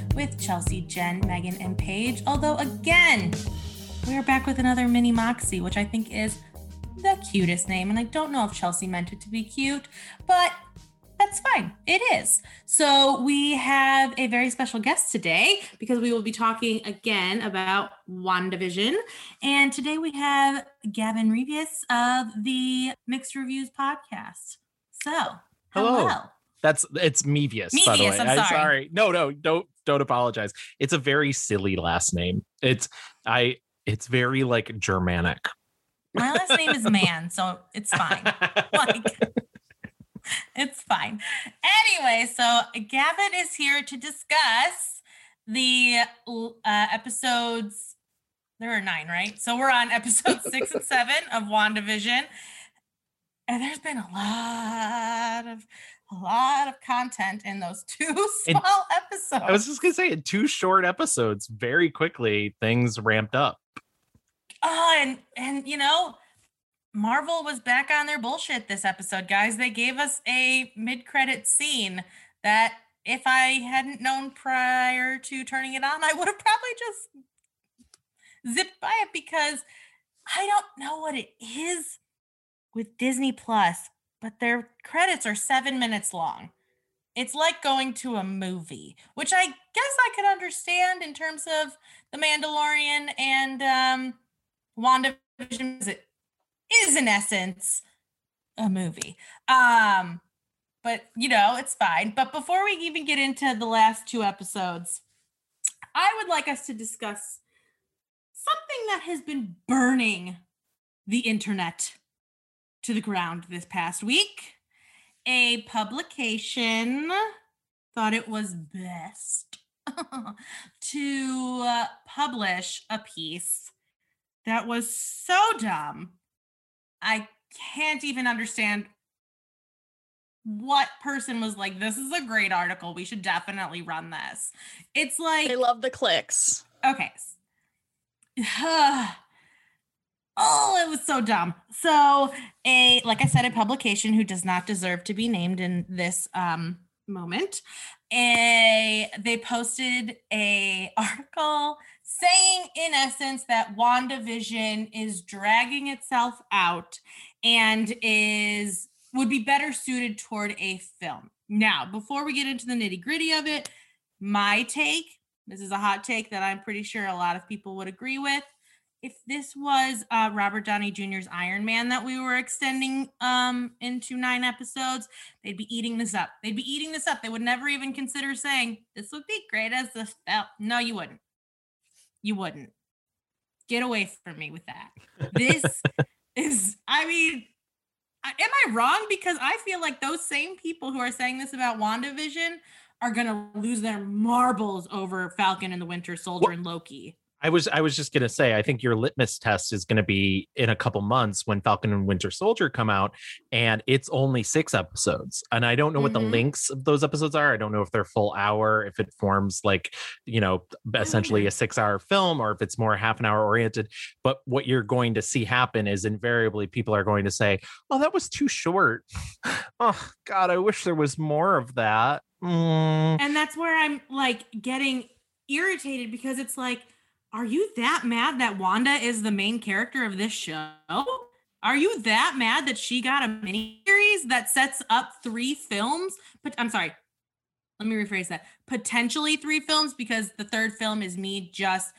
with Chelsea, Jen, Megan, and Paige. Although, again, we're back with another mini Moxie, which I think is the cutest name. And I don't know if Chelsea meant it to be cute, but that's fine. It is. So we have a very special guest today because we will be talking again about WandaVision. And today we have Gavin Revius of the Mixed Reviews podcast. So, hello. It's Mevius, by the way. I'm sorry. No, don't apologize. It's a very silly last name. It's very like Germanic. My last name is Mann, so it's fine. It's fine. Anyway, so Gavin is here to discuss the episodes. There are 9, right? So we're on episode 6 and 7 of WandaVision. And there's been a lot of content in those 2 small episodes. I was just going to say, in 2 short episodes, very quickly, things ramped up. Oh, and you know, Marvel was back on their bullshit this episode, guys. They gave us a mid-credit scene that if I hadn't known prior to turning it on, I would have probably just zipped by it because I don't know what it is with Disney Plus, but their credits are 7 minutes long. It's like going to a movie, which I guess I could understand in terms of The Mandalorian and WandaVision. It is in essence a movie. But you know, it's fine. But before we even get into the last 2 episodes, I would like us to discuss something that has been burning the internet to the ground this past week. A publication thought it was best to publish a piece that was so dumb. I can't even understand what person was like, this is a great article. We should definitely run this. It's like... They love the clicks. Okay. Oh, it was so dumb. So like I said, a publication who does not deserve to be named in this moment. They posted a article saying, in essence, that WandaVision is dragging itself out and would be better suited toward a film. Now, before we get into the nitty-gritty of it, my take, this is a hot take that I'm pretty sure a lot of people would agree with. If this was Robert Downey Jr.'s Iron Man that we were extending into 9 episodes, they'd be eating this up. They would never even consider saying, this would be great as the film. No, you wouldn't. You wouldn't. Get away from me with that. This is, I mean, am I wrong? Because I feel like those same people who are saying this about WandaVision are going to lose their marbles over Falcon and the Winter Soldier and Loki. I was just going to say, I think your litmus test is going to be in a couple months when Falcon and Winter Soldier come out, and it's only 6 episodes. And I don't know what the lengths of those episodes are. I don't know if they're full hour, if it forms like, you know, essentially a 6-hour film, or if it's more half an hour oriented. But what you're going to see happen is invariably people are going to say, oh, that was too short. Oh, God, I wish there was more of that. And that's where I'm like getting irritated because it's like, are you that mad that Wanda is the main character of this show? Are you that mad that she got a miniseries that sets up 3 films? But I'm sorry, let me rephrase that. Potentially 3 films, because the 3rd film is me just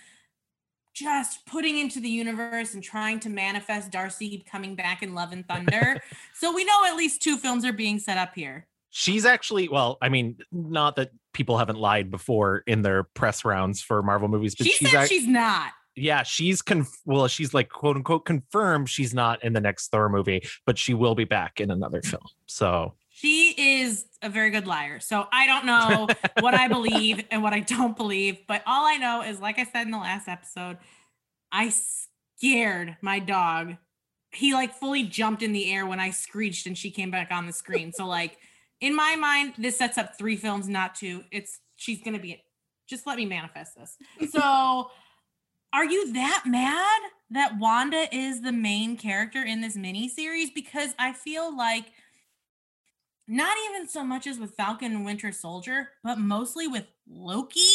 putting into the universe and trying to manifest Darcy coming back in Love and Thunder. So we know at least 2 films are being set up here. She's actually, well, I mean, not that people haven't lied before in their press rounds for Marvel movies, but she's not. Yeah, she's she's like quote unquote confirmed she's not in the next Thor movie, but she will be back in another film. So she is a very good liar. So I don't know what I believe and what I don't believe, but all I know is, like I said in the last episode, I scared my dog. He like fully jumped in the air when I screeched and she came back on the screen. So like, in my mind, this sets up 3 films, not 2. She's going to be, just let me manifest this. So are you that mad that Wanda is the main character in this miniseries? Because I feel like not even so much as with Falcon and Winter Soldier, but mostly with Loki,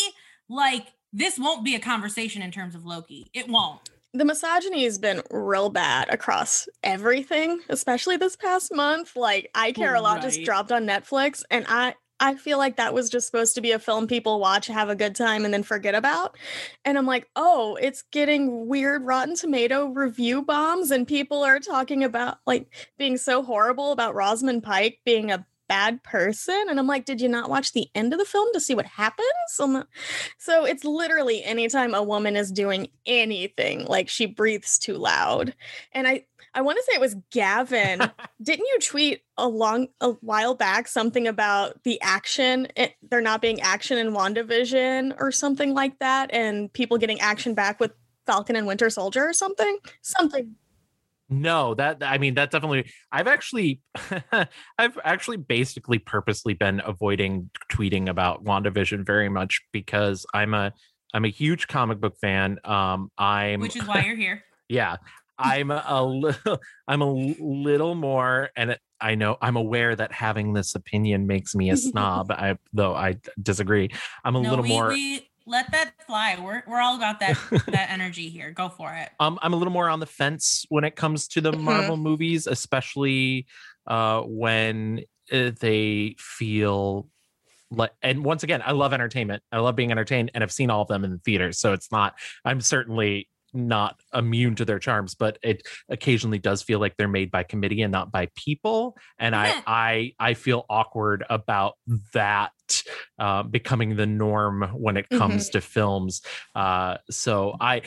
like this won't be a conversation in terms of Loki. It won't. The misogyny has been real bad across everything, especially this past month. Like, I Care a Lot just dropped on Netflix, and I feel like that was just supposed to be a film people watch, have a good time, and then forget about. And I'm like, oh, it's getting weird Rotten Tomato review bombs, and people are talking about like being so horrible about Rosamund Pike being a bad person. And I'm like, did you not watch the end of the film to see what happens? So it's literally anytime a woman is doing anything, like she breathes too loud. And I want to say it was Gavin. Didn't you tweet a while back something about the action, there not being action in WandaVision or something like that, and people getting action back with Falcon and Winter Soldier or something? No, that definitely, I've actually basically purposely been avoiding tweeting about WandaVision very much because I'm a huge comic book fan. Which is why you're here. Yeah. I'm a little more, and I know I'm aware that having this opinion makes me a snob. Though I disagree. I'm a little more. Let that fly. We're all about that energy here. Go for it. I'm a little more on the fence when it comes to the Marvel movies, especially when they feel like. And once again, I love entertainment. I love being entertained, and I've seen all of them in the theaters. So it's not. I'm certainly not immune to their charms, but it occasionally does feel like they're made by committee and not by people. And I feel awkward about that becoming the norm when it comes to films. So I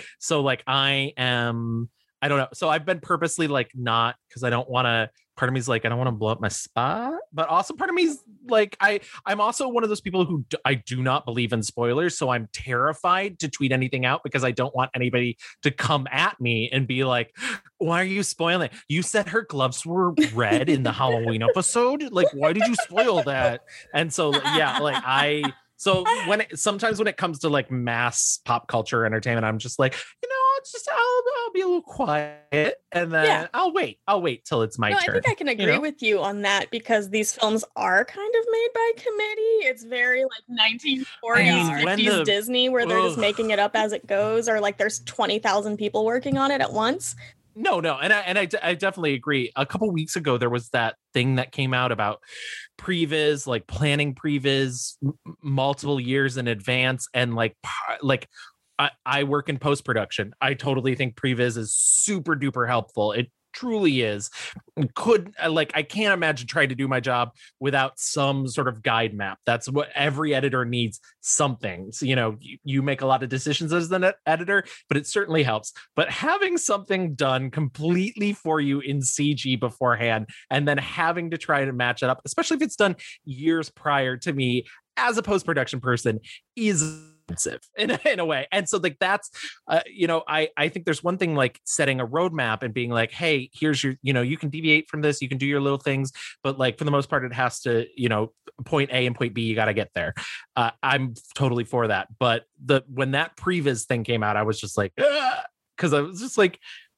don't know. So I've been purposely like not, because I don't want to. Part of me is like, I don't want to blow up my spot, but also part of me is like, I'm also one of those people who I do not believe in spoilers. So I'm terrified to tweet anything out because I don't want anybody to come at me and be like, why are you spoiling it? You said her gloves were red in the Halloween episode. Like, why did you spoil that? And so, yeah, like sometimes when it comes to like mass pop culture entertainment, I'm just like, it's just I'll be a little quiet, and then I'll wait till it's my turn. I think I can agree with you on that, because these films are kind of made by committee. It's very like 1940s, 50s Disney, where they're just making it up as it goes, or like there's 20,000 people working on it at once. No, and I definitely agree. A couple weeks ago, there was that thing that came out about previs, like planning previs multiple years in advance, and like I work in post-production. I totally think previs is super duper helpful. It truly is. I can't imagine trying to do my job without some sort of guide map. That's what every editor needs, something. So, you make a lot of decisions as an editor, but it certainly helps. But having something done completely for you in CG beforehand, and then having to try to match it up, especially if it's done years prior to me as a post-production person, is in a way. And so like that's I think there's one thing like setting a roadmap and being like, hey, here's your, you can deviate from this, you can do your little things, but like for the most part it has to, point A and point B, you got to get there. I'm totally for that. But when that previs thing came out, I was just like, because I was just like,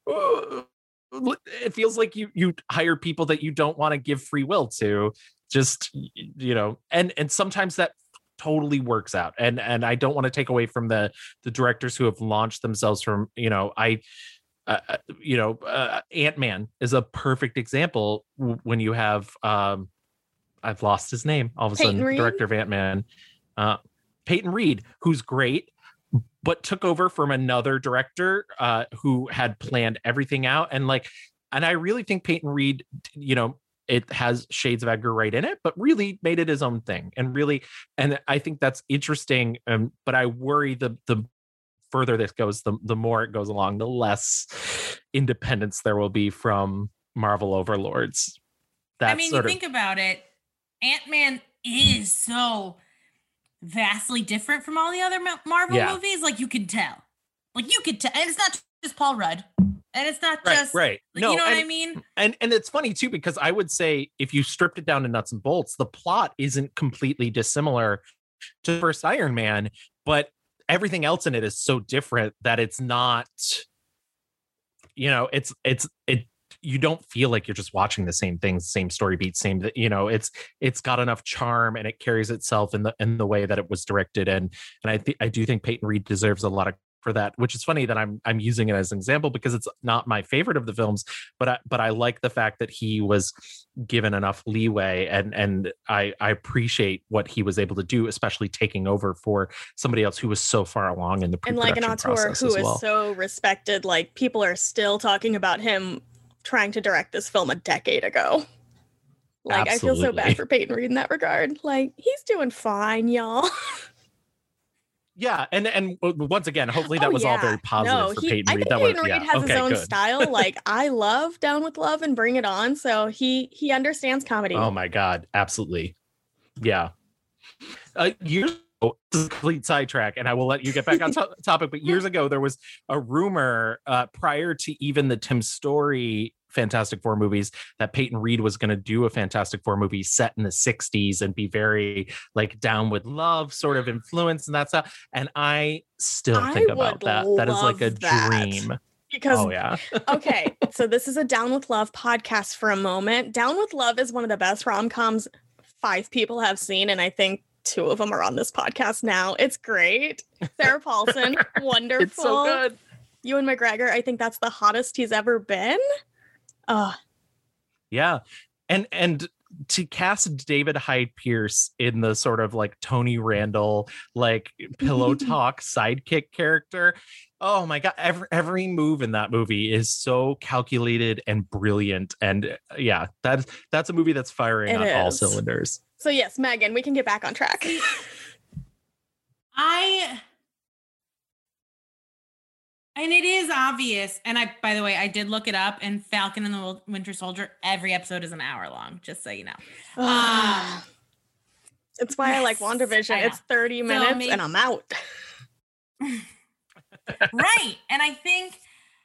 it feels like you hire people that you don't want to give free will to, just and sometimes that totally works out, and I don't want to take away from the directors who have launched themselves from Ant-Man is a perfect example. When you have I've lost his name all of a sudden, director of Ant-Man, Peyton Reed, who's great, but took over from another director who had planned everything out, and I really think Peyton Reed, it has shades of Edgar Wright in it, but really made it his own thing. And I think that's interesting. But I worry the further this goes, the more it goes along, the less independence there will be from Marvel overlords. You think about it, Ant-Man is so vastly different from all the other Marvel movies. Like you could tell, and it's not just Paul Rudd. And it's not just right. No, you know what I mean? And it's funny too, because I would say if you stripped it down to nuts and bolts, the plot isn't completely dissimilar to the first Iron Man, but everything else in it is so different that it's not, you don't feel like you're just watching the same things, same story beats, same, you know, it's got enough charm and it carries itself in the way that it was directed. And I do think Peyton Reed deserves a lot of for that, which is funny that I'm using it as an example because it's not my favorite of the films, but I like the fact that he was given enough leeway, and I appreciate what he was able to do, especially taking over for somebody else who was so far along in the pre-production and like an auteur who is so respected. Like, people are still talking about him trying to direct this film a decade ago. Like, absolutely. I feel so bad for Peyton Reed in that regard. Like, he's doing fine, y'all. Yeah, and once again, hopefully that was all very positive for Peyton Reed. Peyton Reed has his own style. Like, I love Down with Love and Bring It On, so he understands comedy. Oh my God, absolutely. Yeah. Years ago, this is a complete sidetrack, and I will let you get back on topic, but years ago, there was a rumor prior to even the Tim Story Fantastic Four movies that Peyton Reed was going to do a Fantastic Four movie set in the 60s and be very like Down with Love sort of influence and that stuff. And I still think about that. That is like a dream. Because, okay, so this is a Down with Love podcast for a moment. Down with Love is one of the best rom-coms 5 people have seen, and I think 2 of them are on this podcast now. It's great. Sarah Paulson, wonderful. It's so good. Ewan McGregor, I think that's the hottest he's ever been. Yeah. And to cast David Hyde Pierce in the sort of like Tony Randall, like pillow talk sidekick character. Oh my God. Every move in that movie is so calculated and brilliant. And yeah, that's a movie that's firing on all cylinders. So yes, Megan, we can get back on track. And it is obvious. And by the way, I did look it up, and Falcon and the Winter Soldier, every episode is an hour long, just so you know. It's why I like WandaVision. It's 30 minutes and I'm out. Right. And I think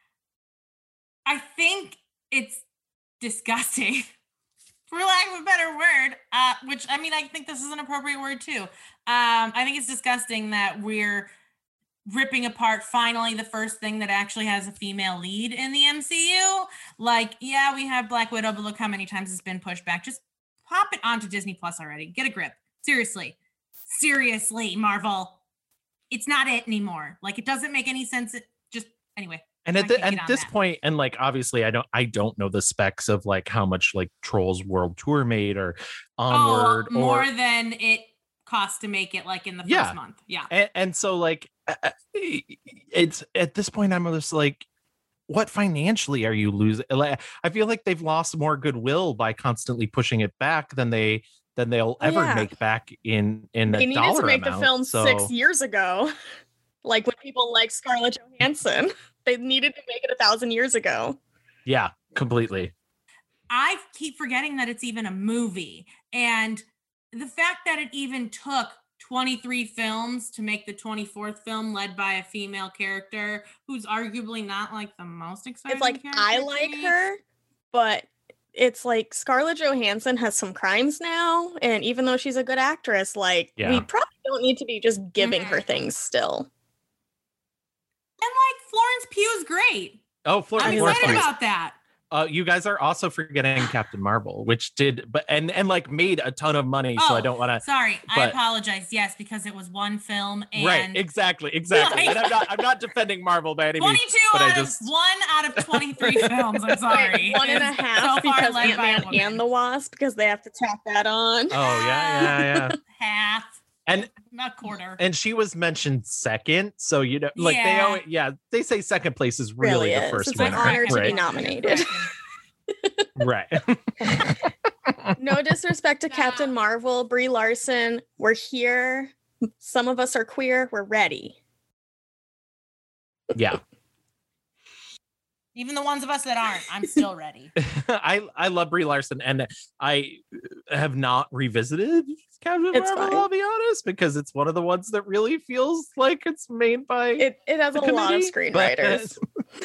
it's disgusting, for lack of a better word, which, I mean, I think this is an appropriate word too. I think it's disgusting that we're ripping apart finally the first thing that actually has a female lead in the MCU. Like, yeah, we have Black Widow, but look how many times it's been pushed back. Just pop it onto Disney Plus already. Get a grip. Seriously, Marvel. It's not it anymore. Like, it doesn't make any sense. Anyway. And at this point, and like, obviously I don't know the specs of like how much like Trolls World Tour made or Onward. More than it cost to make it like in the first month. Yeah. And so like, it's at this point I'm just like, what financially are you losing? Like, I feel like they've lost more goodwill by constantly pushing it back than they'll ever make back in a dollar amount. They needed to make the film 6 years ago. Like when people like Scarlett Johansson, they needed to make it 1,000 years ago. Yeah, completely. I keep forgetting that it's even a movie, and the fact that it even took 23 films to make the 24th film led by a female character who's arguably not like the most exciting. It's like, I like her, but it's like Scarlett Johansson has some crimes now, and even though she's a good actress, like we probably don't need to be just giving her things still. And like Florence Pugh's great. Oh, I'm excited about that. You guys are also forgetting Captain Marvel, which did, and like made a ton of money. So I don't want to. Sorry, I apologize. Yes, because it was one film. And right, exactly. Like, and I'm not defending Marvel by any means. 1 out of 23 films. I'm sorry. 1.5 so because Ant-Man and the Wasp, because they have to tack that on. Oh yeah. Half. And not quarter. And she was mentioned second, so you know, like they say second place is really the first it's winner. It's an honor to be nominated. Right. No disrespect to Captain Marvel, Brie Larson. We're here. Some of us are queer. We're ready. Yeah. Even the ones of us that aren't, I'm still ready. I love Brie Larson, and I have not revisited Captain Marvel, I'll be honest, because it's one of the ones that really feels like it's made by it has a lot of screenwriters.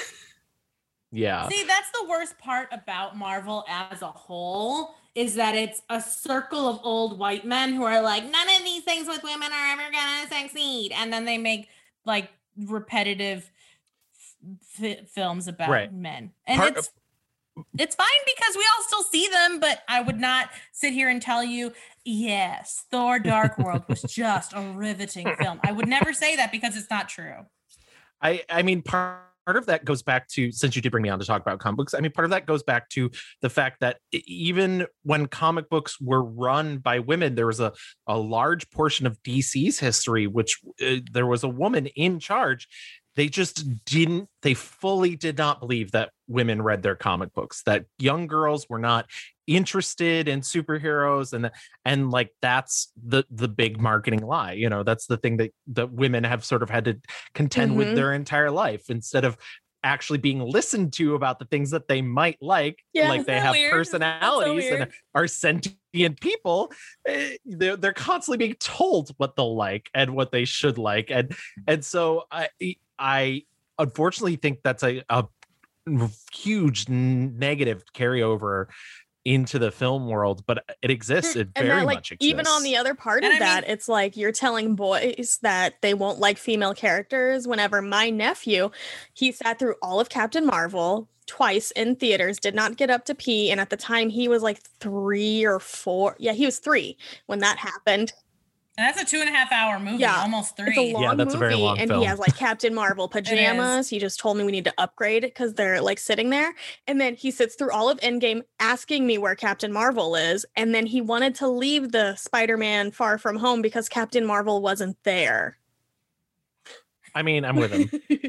Yeah. See, that's the worst part about Marvel as a whole, is that it's a circle of old white men who are like, none of these things with women are ever gonna succeed, and then they make like repetitive films about men, and it's fine because we all still see them, but I would not sit here and tell you, yes, Thor Dark World was just a riveting film. I would never say that because it's not true. I mean, part of that goes back to, since you did bring me on to talk about comic books, I mean, part of that goes back to the fact that even when comic books were run by women, there was a large portion of DC's history, which there was a woman in charge. They fully did not believe that women read their comic books, that young girls were not interested in superheroes, and like that's the big marketing lie. You know, that's the thing that women have sort of had to contend with their entire life, instead of actually being listened to about the things that they might like they have weird? Personalities and are sentient people. They're constantly being told what they'll like and what they should like, and so I unfortunately think that's a huge negative carryover into the film world, but it exists. It very much exists. Even on the other part of that, it's like you're telling boys that they won't like female characters. Whenever my nephew, he sat through all of Captain Marvel twice in theaters, did not get up to pee, and at the time he was like 3 or 4. Yeah, he was 3 when that happened. And that's a 2.5 hour movie, almost 3. It's a long that's movie, a very long and film. he has like Captain Marvel pajamas. He just told me we need to upgrade because they're like sitting there. And then he sits through all of Endgame asking me where Captain Marvel is. And then he wanted to leave the Spider-Man Far From Home because Captain Marvel wasn't there. I mean, I'm with him.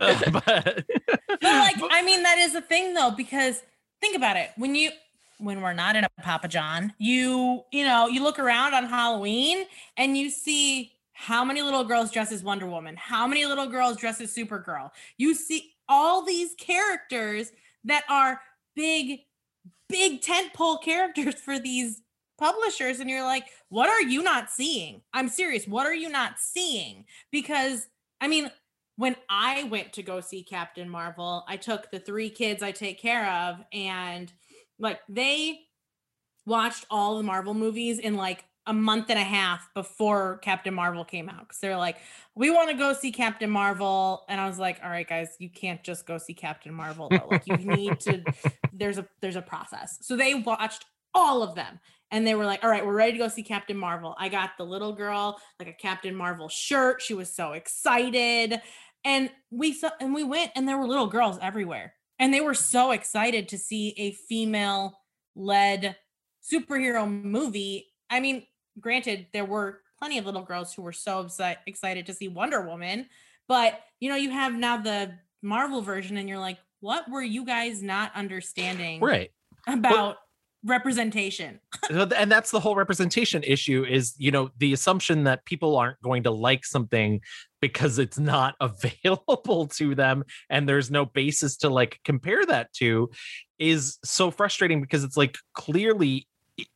But like, I mean, that is the thing though, because think about it. When we're not in a Papa John, you look around on Halloween and you see how many little girls dress as Wonder Woman, how many little girls dress as Supergirl. You see all these characters that are big tentpole characters for these publishers. And you're like, what are you not seeing? I'm serious. What are you not seeing? Because I mean, when I went to go see Captain Marvel, I took the 3 kids I take care of, and like they watched all the Marvel movies in like a month and a half before Captain Marvel came out. Cause they're like, we want to go see Captain Marvel. And I was like, all right, guys, you can't just go see Captain Marvel though. Like you need to, there's a process. So they watched all of them and they were like, all right, we're ready to go see Captain Marvel. I got the little girl like a Captain Marvel shirt. She was so excited. And we went and there were little girls everywhere. And they were so excited to see a female-led superhero movie. I mean, granted, there were plenty of little girls who were so excited to see Wonder Woman. But, you have now the Marvel version, and you're like, what were you guys not understanding about representation? And that's the whole representation issue is, the assumption that people aren't going to like something because it's not available to them and there's no basis to like compare that to is so frustrating, because it's like clearly,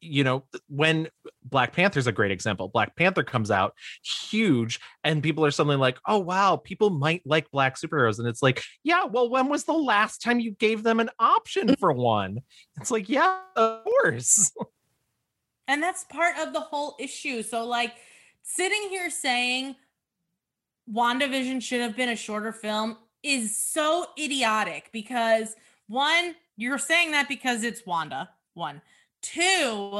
when Black Panther's a great example. Black Panther comes out huge and people are suddenly like, oh wow, people might like black superheroes. And it's like, yeah, well, when was the last time you gave them an option for one? It's like, yeah, of course. And that's part of the whole issue. So like sitting here saying WandaVision should have been a shorter film is so idiotic, because 1, you're saying that because it's Wanda. 1, 2,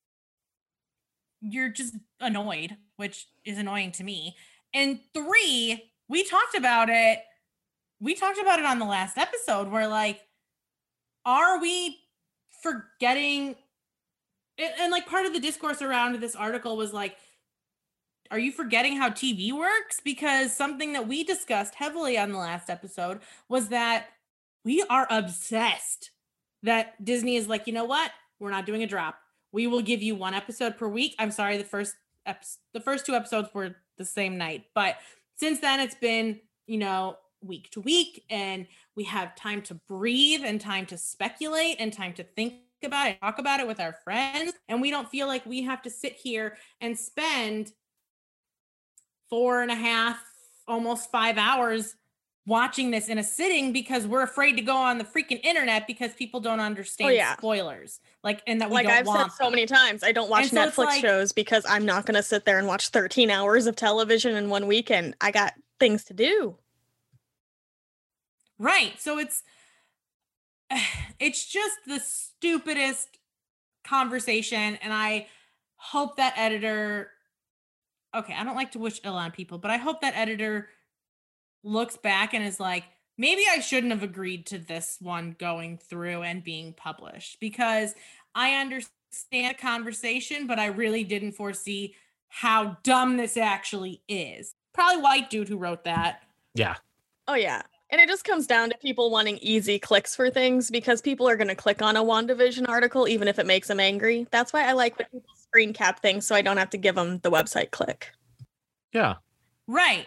you're just annoyed, which is annoying to me. And 3, we talked about it on the last episode where like, are we forgetting? And like part of the discourse around this article was like, are you forgetting how TV works? Because something that we discussed heavily on the last episode was that we are obsessed that Disney is like, you know what? We're not doing a drop. We will give you 1 episode per week. I'm sorry, the first 2 episodes were the same night. But since then, it's been, week to week. And we have time to breathe and time to speculate and time to think about it, talk about it with our friends. And we don't feel like we have to sit here and spend 4.5, almost 5 hours watching this in a sitting because we're afraid to go on the freaking internet because people don't understand spoilers. Like, and that we don't I've want said so many times, I don't watch Netflix shows because I'm not going to sit there and watch 13 hours of television in one weekend. I got things to do. Right. So it's, it's just the stupidest conversation, and I hope that editor, okay, I don't like to wish ill on people, but I hope that editor looks back and is like, maybe I shouldn't have agreed to this one going through and being published, because I understand the conversation, but I really didn't foresee how dumb this actually is. Probably white dude who wrote that. Yeah. Oh, yeah. And it just comes down to people wanting easy clicks for things, because people are going to click on a WandaVision article even if it makes them angry. That's why I like when people screen cap things so I don't have to give them the website click. Yeah. Right.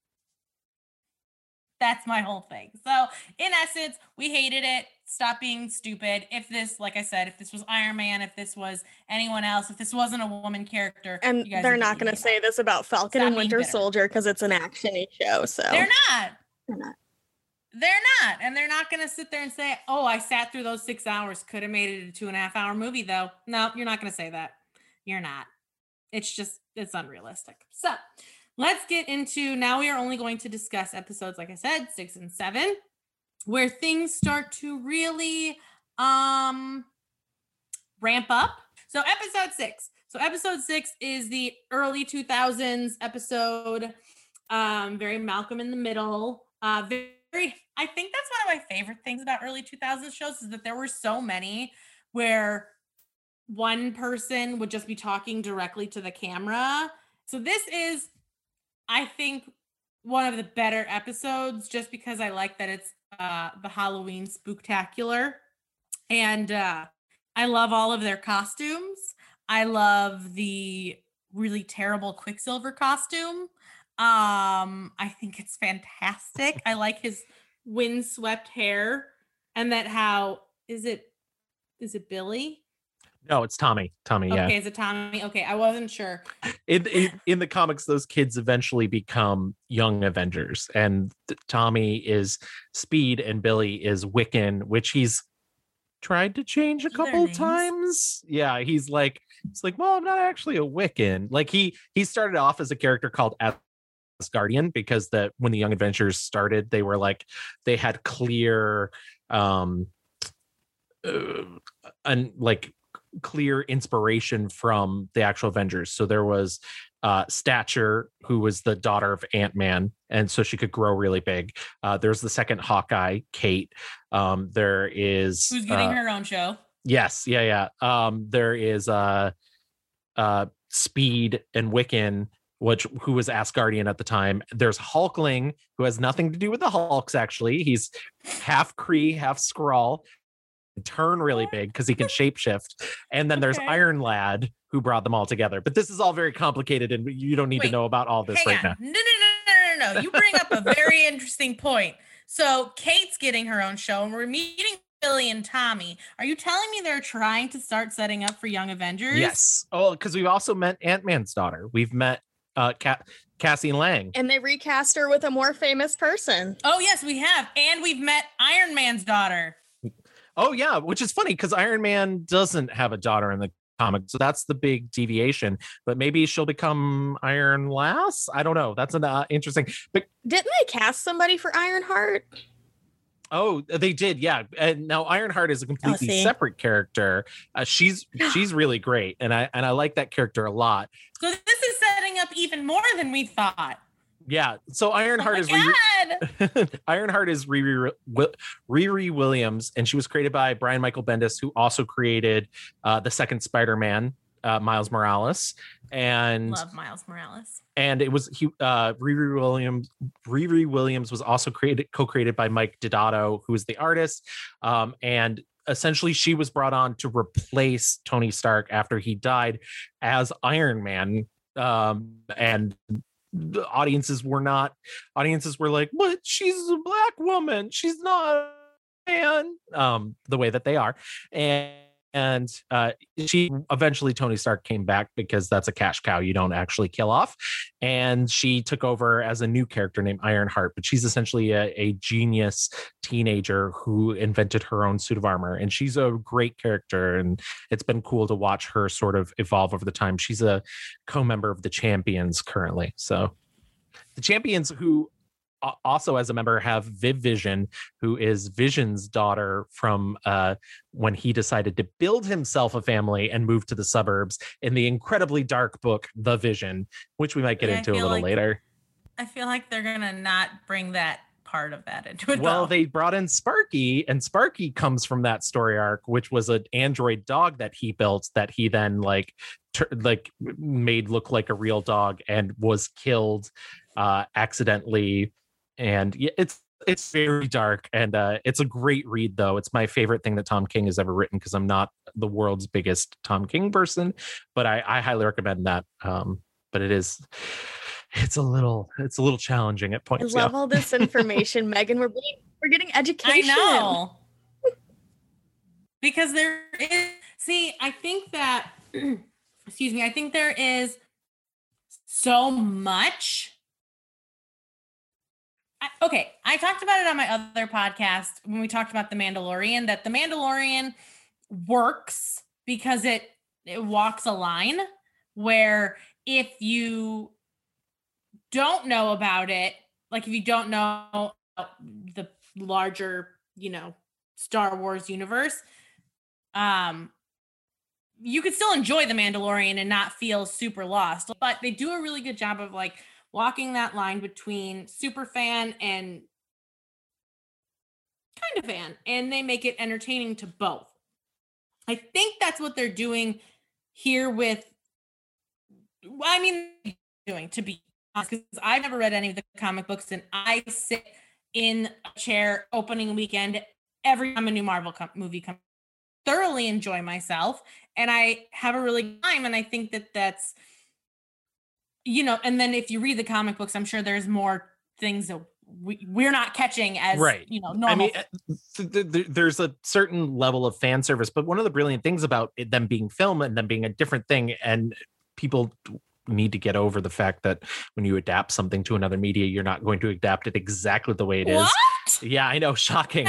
That's my whole thing. So in essence, we hated it. Stop being stupid. If this, like I said, if this was Iron Man, if this was anyone else, if this wasn't a woman character, and they're not going to say this about Falcon and Winter Soldier because it's an action-y show. So they're not. They're not. And they're not going to sit there and say, oh, I sat through those 6 hours. Could have made it a 2.5-hour movie, though. No, you're not going to say that. You're not. It's unrealistic. So let's get into, now we are only going to discuss episodes, like I said, 6 and 7, where things start to really ramp up. So episode 6. So episode 6 is the early 2000s episode. Very Malcolm in the Middle. I think that's one of my favorite things about early 2000s shows, is that there were so many where one person would just be talking directly to the camera. So this is, I think, one of the better episodes, just because I like that it's the Halloween spooktacular. And I love all of their costumes. I love the really terrible Quicksilver costume. I think it's fantastic. I like his windswept hair, and that is it Billy? No, it's Tommy. Tommy, yeah. Okay, is it Tommy? Okay, I wasn't sure. In the comics, those kids eventually become young Avengers, and Tommy is Speed and Billy is Wiccan, which he's tried to change a couple times. Yeah, he's like, well, I'm not actually a Wiccan. Like he started off as a character called Asgardian, because when the Young Avengers started, they were like, they had clear clear inspiration from the actual Avengers. So there was Stature, who was the daughter of Ant-Man, and so she could grow really big. There's the second Hawkeye, Kate. There is who's getting her own show. Yes, yeah. There is Speed and Wiccan, who was Asgardian at the time. There's Hulkling, who has nothing to do with the Hulks, actually. He's half Kree, half Skrull, turn really big because he can shapeshift. And then there's Iron Lad, who brought them all together. But this is all very complicated, and you don't need to know about all this right now. No. You bring up a very interesting point. So Kate's getting her own show, and we're meeting Billy and Tommy. Are you telling me they're trying to start setting up for Young Avengers? Yes. Oh, because we've also met Ant-Man's daughter. We've met Cassie Lang. And they recast her with a more famous person. Oh, yes, we have. And we've met Iron Man's daughter. Oh, yeah, which is funny because Iron Man doesn't have a daughter in the comic. So that's the big deviation. But maybe she'll become Iron Lass? I don't know. That's an interesting. But didn't they cast somebody for Ironheart? Oh, they did, yeah. And now Ironheart is a completely separate character. She's really great, and I like that character a lot. So this is setting up even more than we thought. Yeah. So Ironheart Ironheart is Riri Williams, and she was created by Brian Michael Bendis, who also created the second Spider-Man, Miles Morales. And love Miles Morales. And it was Riri Williams was also co-created by Mike Deodato, who is the artist. And essentially she was brought on to replace Tony Stark after he died as Iron Man. And the audiences were like, what? She's a black woman. She's not a man. The way that they are. And she eventually, Tony Stark came back because that's a cash cow you don't actually kill off. And she took over as a new character named Ironheart, but she's essentially a genius teenager who invented her own suit of armor. And she's a great character, and it's been cool to watch her sort of evolve over the time. She's a co-member of the Champions currently. So the Champions, who also as a member have Viv Vision, who is Vision's daughter from when he decided to build himself a family and move to the suburbs in the incredibly dark book The Vision, which we might get into a little later. I feel like they're gonna not bring that part of that into it. Well, they brought in Sparky, and Sparky comes from that story arc, which was an android dog that he built that he then like made look like a real dog and was killed accidentally. And it's very dark, and it's a great read, though. It's my favorite thing that Tom King has ever written, because I'm not the world's biggest Tom King person, but I highly recommend that. But it's a little challenging at points. I love all this information, Megan. We're getting education. I know. Because there is, I think that, excuse me, I think there is so much. I talked about it on my other podcast when we talked about The Mandalorian, that The Mandalorian works because it walks a line where if you don't know about it, like if you don't know the larger, Star Wars universe, you could still enjoy The Mandalorian and not feel super lost. But they do a really good job of like walking that line between super fan and kind of fan, and they make it entertaining to both. I think that's what they're doing here with, to be honest, because I've never read any of the comic books, and I sit in a chair opening weekend every time a new Marvel movie comes, thoroughly enjoy myself, and I have a really good time. And I think that that's, and then if you read the comic books, I'm sure there's more things that we're not catching as right. Normal. I mean, there's a certain level of fan service, but one of the brilliant things about them being film and them being a different thing, and people need to get over the fact that when you adapt something to another media, you're not going to adapt it exactly the way it is. Yeah, I know, shocking.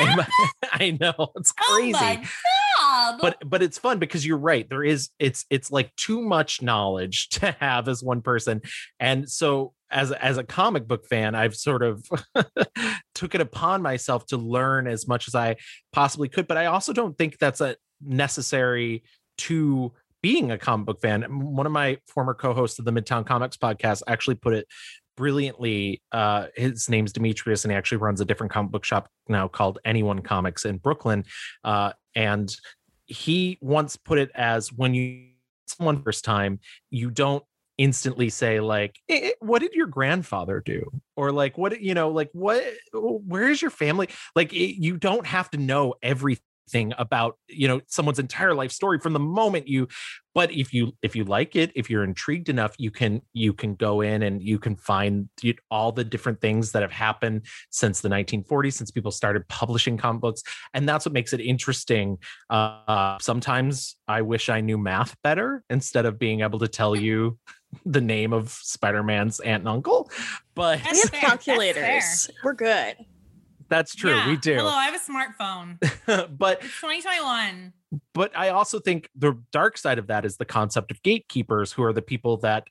I know, it's crazy. Oh my God. But it's fun because you're right. There is, it's like too much knowledge to have as one person. And so as a comic book fan, I've sort of took it upon myself to learn as much as I possibly could. But I also don't think that's a necessary to being a comic book fan. One of my former co-hosts of the Midtown Comics podcast actually put it brilliantly. His name's Demetrius, and he actually runs a different comic book shop now called Anyone Comics in Brooklyn. And he once put it as, when you someone first time, you don't instantly say like, what did your grandfather do? Or like, what, where's your family? Like, you don't have to know everything about someone's entire life story from the moment but if you like it, if you're intrigued enough, you can go in and you can find all the different things that have happened since the 1940s, since people started publishing comic books. And that's what makes it interesting. Sometimes I wish I knew math better instead of being able to tell you the name of Spider-Man's aunt and uncle, but we have calculators. We're good. That's true. Yeah. We do. Hello, I have a smartphone. But it's 2021. But I also think the dark side of that is the concept of gatekeepers, who are the people that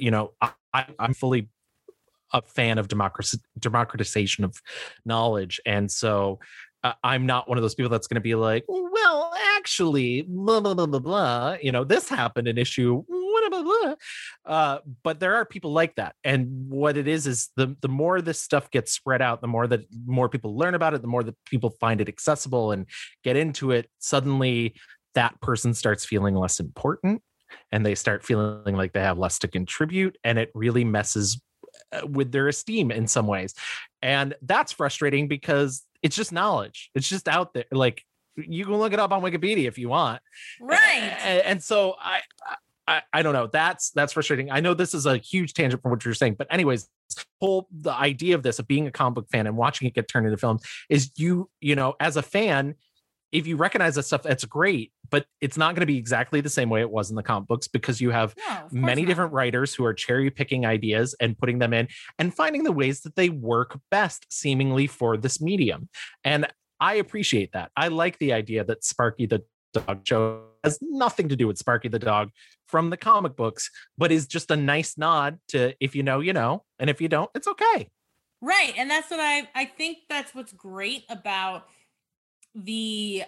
I'm fully a fan of democratization of knowledge. And so I'm not one of those people that's going to be like, well, actually, blah, blah, blah, blah, blah. This happened in issue blah, blah, blah. But there are people like that. And what it is the more this stuff gets spread out, the more people learn about it, the more that people find it accessible and get into it, suddenly that person starts feeling less important, and they start feeling like they have less to contribute. And it really messes with their esteem in some ways. And that's frustrating because it's just knowledge. It's just out there. Like, you can look it up on Wikipedia if you want. Right. And so I don't know. That's frustrating. I know this is a huge tangent from what you're saying, but anyways, the idea of this, of being a comic book fan and watching it get turned into films, is as a fan, if you recognize that stuff, that's great, but it's not going to be exactly the same way it was in the comic books, because you have many different writers who are cherry picking ideas and putting them in and finding the ways that they work best seemingly for this medium. And I appreciate that. I like the idea that Sparky the Dog show has nothing to do with Sparky the Dog from the comic books, but is just a nice nod to, if you know, and if you don't, it's okay. Right. And that's what I think that's what's great about the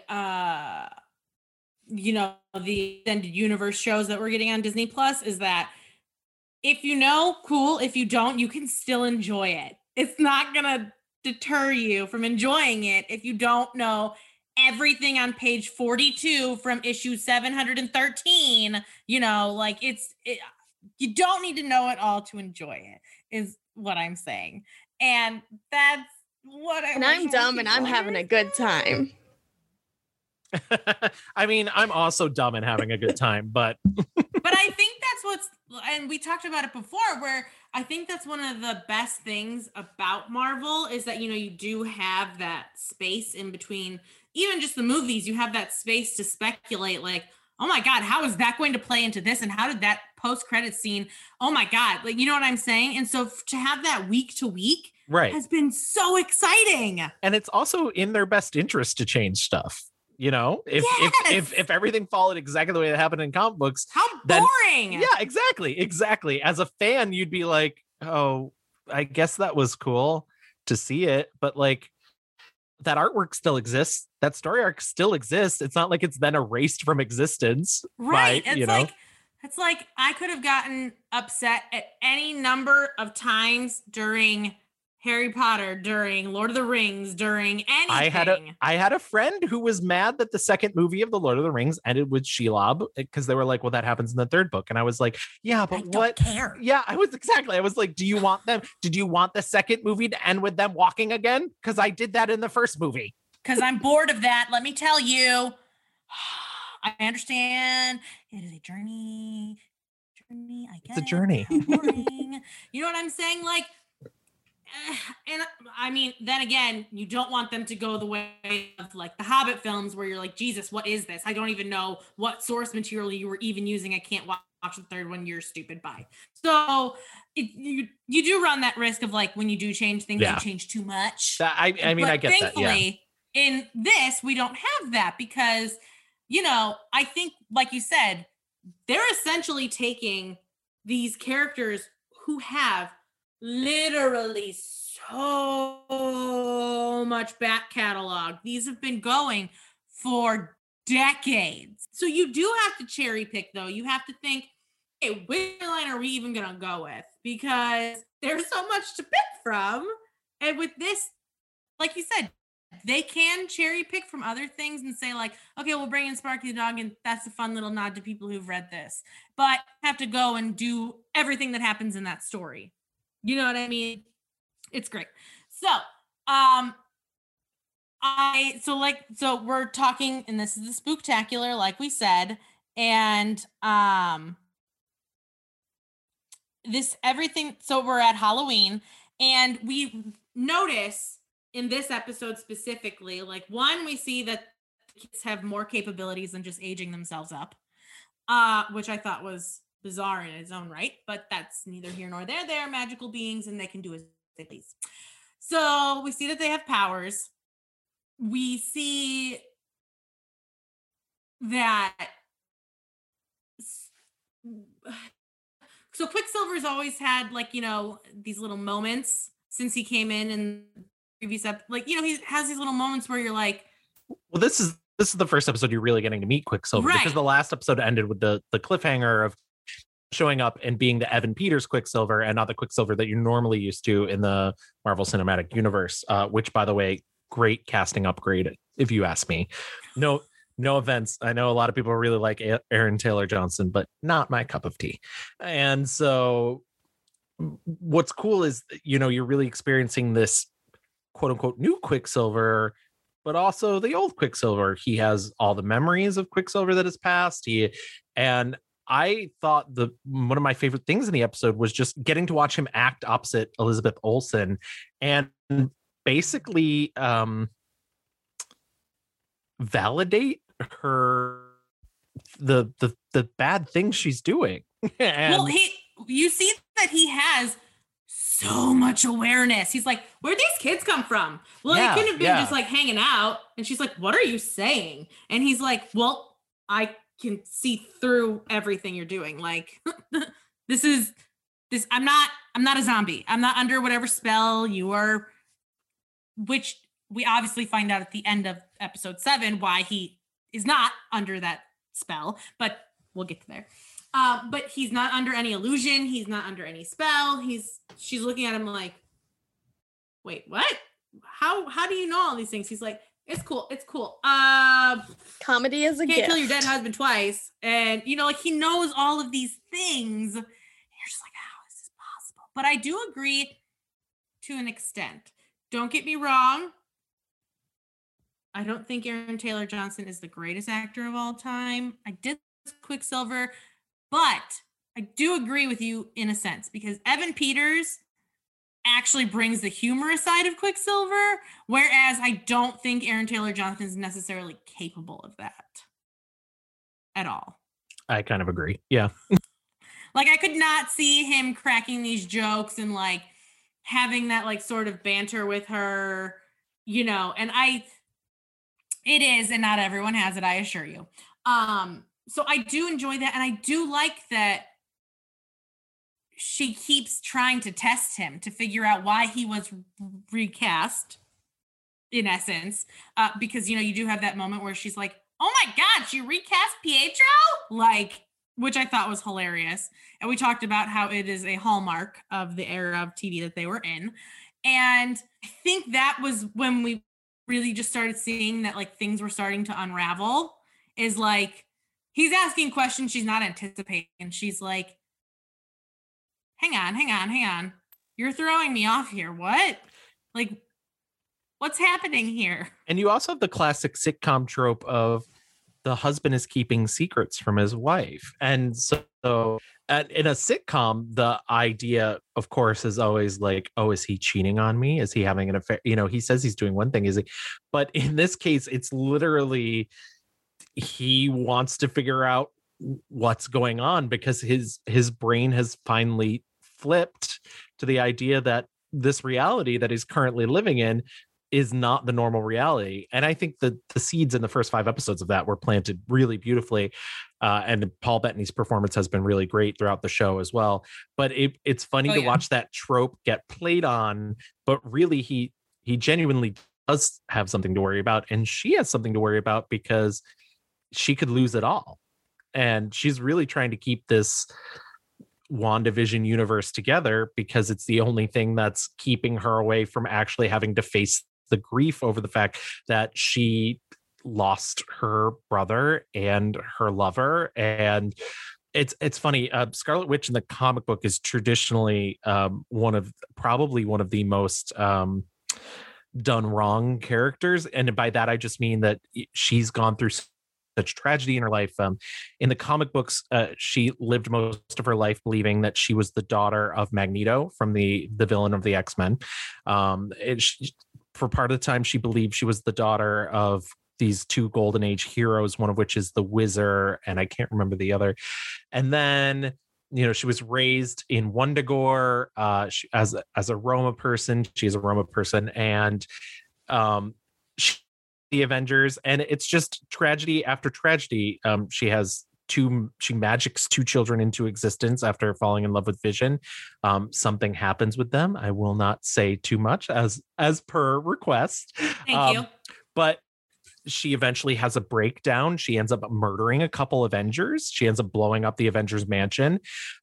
the extended universe shows that we're getting on Disney Plus is that if you know, cool. If you don't, you can still enjoy it. It's not gonna deter you from enjoying it if you don't know everything on page 42 from issue 713. You don't need to know it all to enjoy it, is what I'm saying. And that's what I'm dumb and I'm having a good time. I mean, I'm also dumb and having a good time, but I think that's and we talked about it before, where I think that's one of the best things about Marvel is that, you do have that space in between, even just the movies, you have that space to speculate, like, oh my God, how is that going to play into this? And how did that post-credit scene, oh my God, like, you know what I'm saying? And so to have that week to week has been so exciting. And it's also in their best interest to change stuff. If everything followed exactly the way it happened in comic books, how boring. Yeah, exactly. As a fan, you'd be like, oh, I guess that was cool to see it, but like that artwork still exists, that story arc still exists. It's not like it's then erased from existence. Right. It's like I could have gotten upset at any number of times during Harry Potter, during Lord of the Rings, during anything. I had a friend who was mad that the second movie of the Lord of the Rings ended with Shelob, because they were like, well, that happens in the third book. And I was like, yeah, but what? Don't care. Yeah, I was like, did you want the second movie to end with them walking again? Because I did that in the first movie. Because I'm bored of that. Let me tell you. I understand. It is a journey. I guess. It's a journey. Boring. You know what I'm saying? Like, and I mean, then again, you don't want them to go the way of like the Hobbit films where you're like, Jesus, what is this? I don't even know what source material you were even using. I can't watch the third one. You're stupid. Bye. So you do run that risk of like, when you do change things, you change too much. I mean, I get that. Thankfully, in this, we don't have that because, I think, like you said, they're essentially taking these characters who have literally so much back catalog. These have been going for decades. So you do have to cherry pick, though. You have to think, hey, which line are we even going to go with? Because there's so much to pick from. And with this, like you said, they can cherry pick from other things and say like, okay, we'll bring in Sparky the dog and that's a fun little nod to people who've read this. But have to go and do everything that happens in that story. You know what I mean? It's great. So, so we're talking, and this is the Spooktacular, like we said, and this everything. So we're at Halloween, and we notice in this episode specifically, like one, we see that kids have more capabilities than just aging themselves up, which I thought was bizarre in its own right, but that's neither here nor there. They're magical beings and they can do as they please. So we see that they have powers. We see that so Quicksilver's always had like, these little moments since he came in previous like, he has these little moments where you're like, well, this is the first episode you're really getting to meet Quicksilver, right? Because the last episode ended with the cliffhanger of showing up and being the Evan Peters Quicksilver and not the Quicksilver that you're normally used to in the Marvel Cinematic Universe, which, by the way, great casting upgrade, if you ask me. No offense. I know a lot of people really like Aaron Taylor Johnson, but not my cup of tea. And so what's cool is, you're really experiencing this quote unquote new Quicksilver, but also the old Quicksilver. He has all the memories of Quicksilver that has passed. And I thought one of my favorite things in the episode was just getting to watch him act opposite Elizabeth Olsen and basically validate the bad things she's doing. Well, you see that he has so much awareness. He's like, where'd these kids come from? Well, they couldn't have been just like hanging out. And she's like, what are you saying? And he's like, well, I can see through everything you're doing. Like, I'm I'm not a zombie. I'm not under whatever spell you are, which we obviously find out at the end of episode 7 why he is not under that spell, but we'll get to there. But he's not under any illusion. He's not under any spell. She's looking at him like, wait, what? How do you know all these things? He's like, it's cool. It's cool. Comedy is a gift. Can't kill your dead husband twice. And, like, he knows all of these things. And you're just like, how is this possible? But I do agree to an extent. Don't get me wrong. I don't think Aaron Taylor Johnson is the greatest actor of all time. I did Quicksilver, but I do agree with you in a sense because Evan Peters actually brings the humorous side of Quicksilver, whereas I don't think Aaron Taylor Johnson is necessarily capable of that at all. I kind of agree. Yeah. Like, I could not see him cracking these jokes and like having that like sort of banter with her, and it is, and not everyone has it, I assure you. So I do enjoy that. And I do like that she keeps trying to test him to figure out why he was recast, in essence, because, you do have that moment where she's like, oh my God, she recast Pietro? Like, which I thought was hilarious. And we talked about how it is a hallmark of the era of TV that they were in. And I think that was when we really just started seeing that like things were starting to unravel, is like, he's asking questions she's not anticipating. And she's like, hang on. You're throwing me off here. What? Like, what's happening here? And you also have the classic sitcom trope of the husband is keeping secrets from his wife. And so in a sitcom, the idea, of course, is always like, oh, is he cheating on me? Is he having an affair? He says he's doing one thing, is he? But in this case, it's literally he wants to figure out what's going on because his brain has finally flipped to the idea that this reality that he's currently living in is not the normal reality. And I think the seeds in the first 5 episodes of that were planted really beautifully. And Paul Bettany's performance has been really great throughout the show as well. But it's funny to watch that trope get played on, but really he genuinely does have something to worry about. And she has something to worry about because she could lose it all. And she's really trying to keep this WandaVision universe together because it's the only thing that's keeping her away from actually having to face the grief over the fact that she lost her brother and her lover. And it's funny. Scarlet Witch in the comic book is traditionally one of the most done wrong characters. And by that, I just mean that she's gone through such tragedy in her life. In the comic books, she lived most of her life believing that she was the daughter of Magneto, from the villain of the X-Men. For part of the time, she believed she was the daughter of these 2 Golden Age heroes, one of which is the Wizard, and I can't remember the other. And then, she was raised in Wundagore as a Roma person. She's a Roma person, and the Avengers, and it's just tragedy after tragedy. She magics 2 children into existence after falling in love with Vision. Something happens with them. I will not say too much as per request. Thank you. But she eventually has a breakdown. She ends up murdering a couple Avengers. She ends up blowing up the Avengers mansion.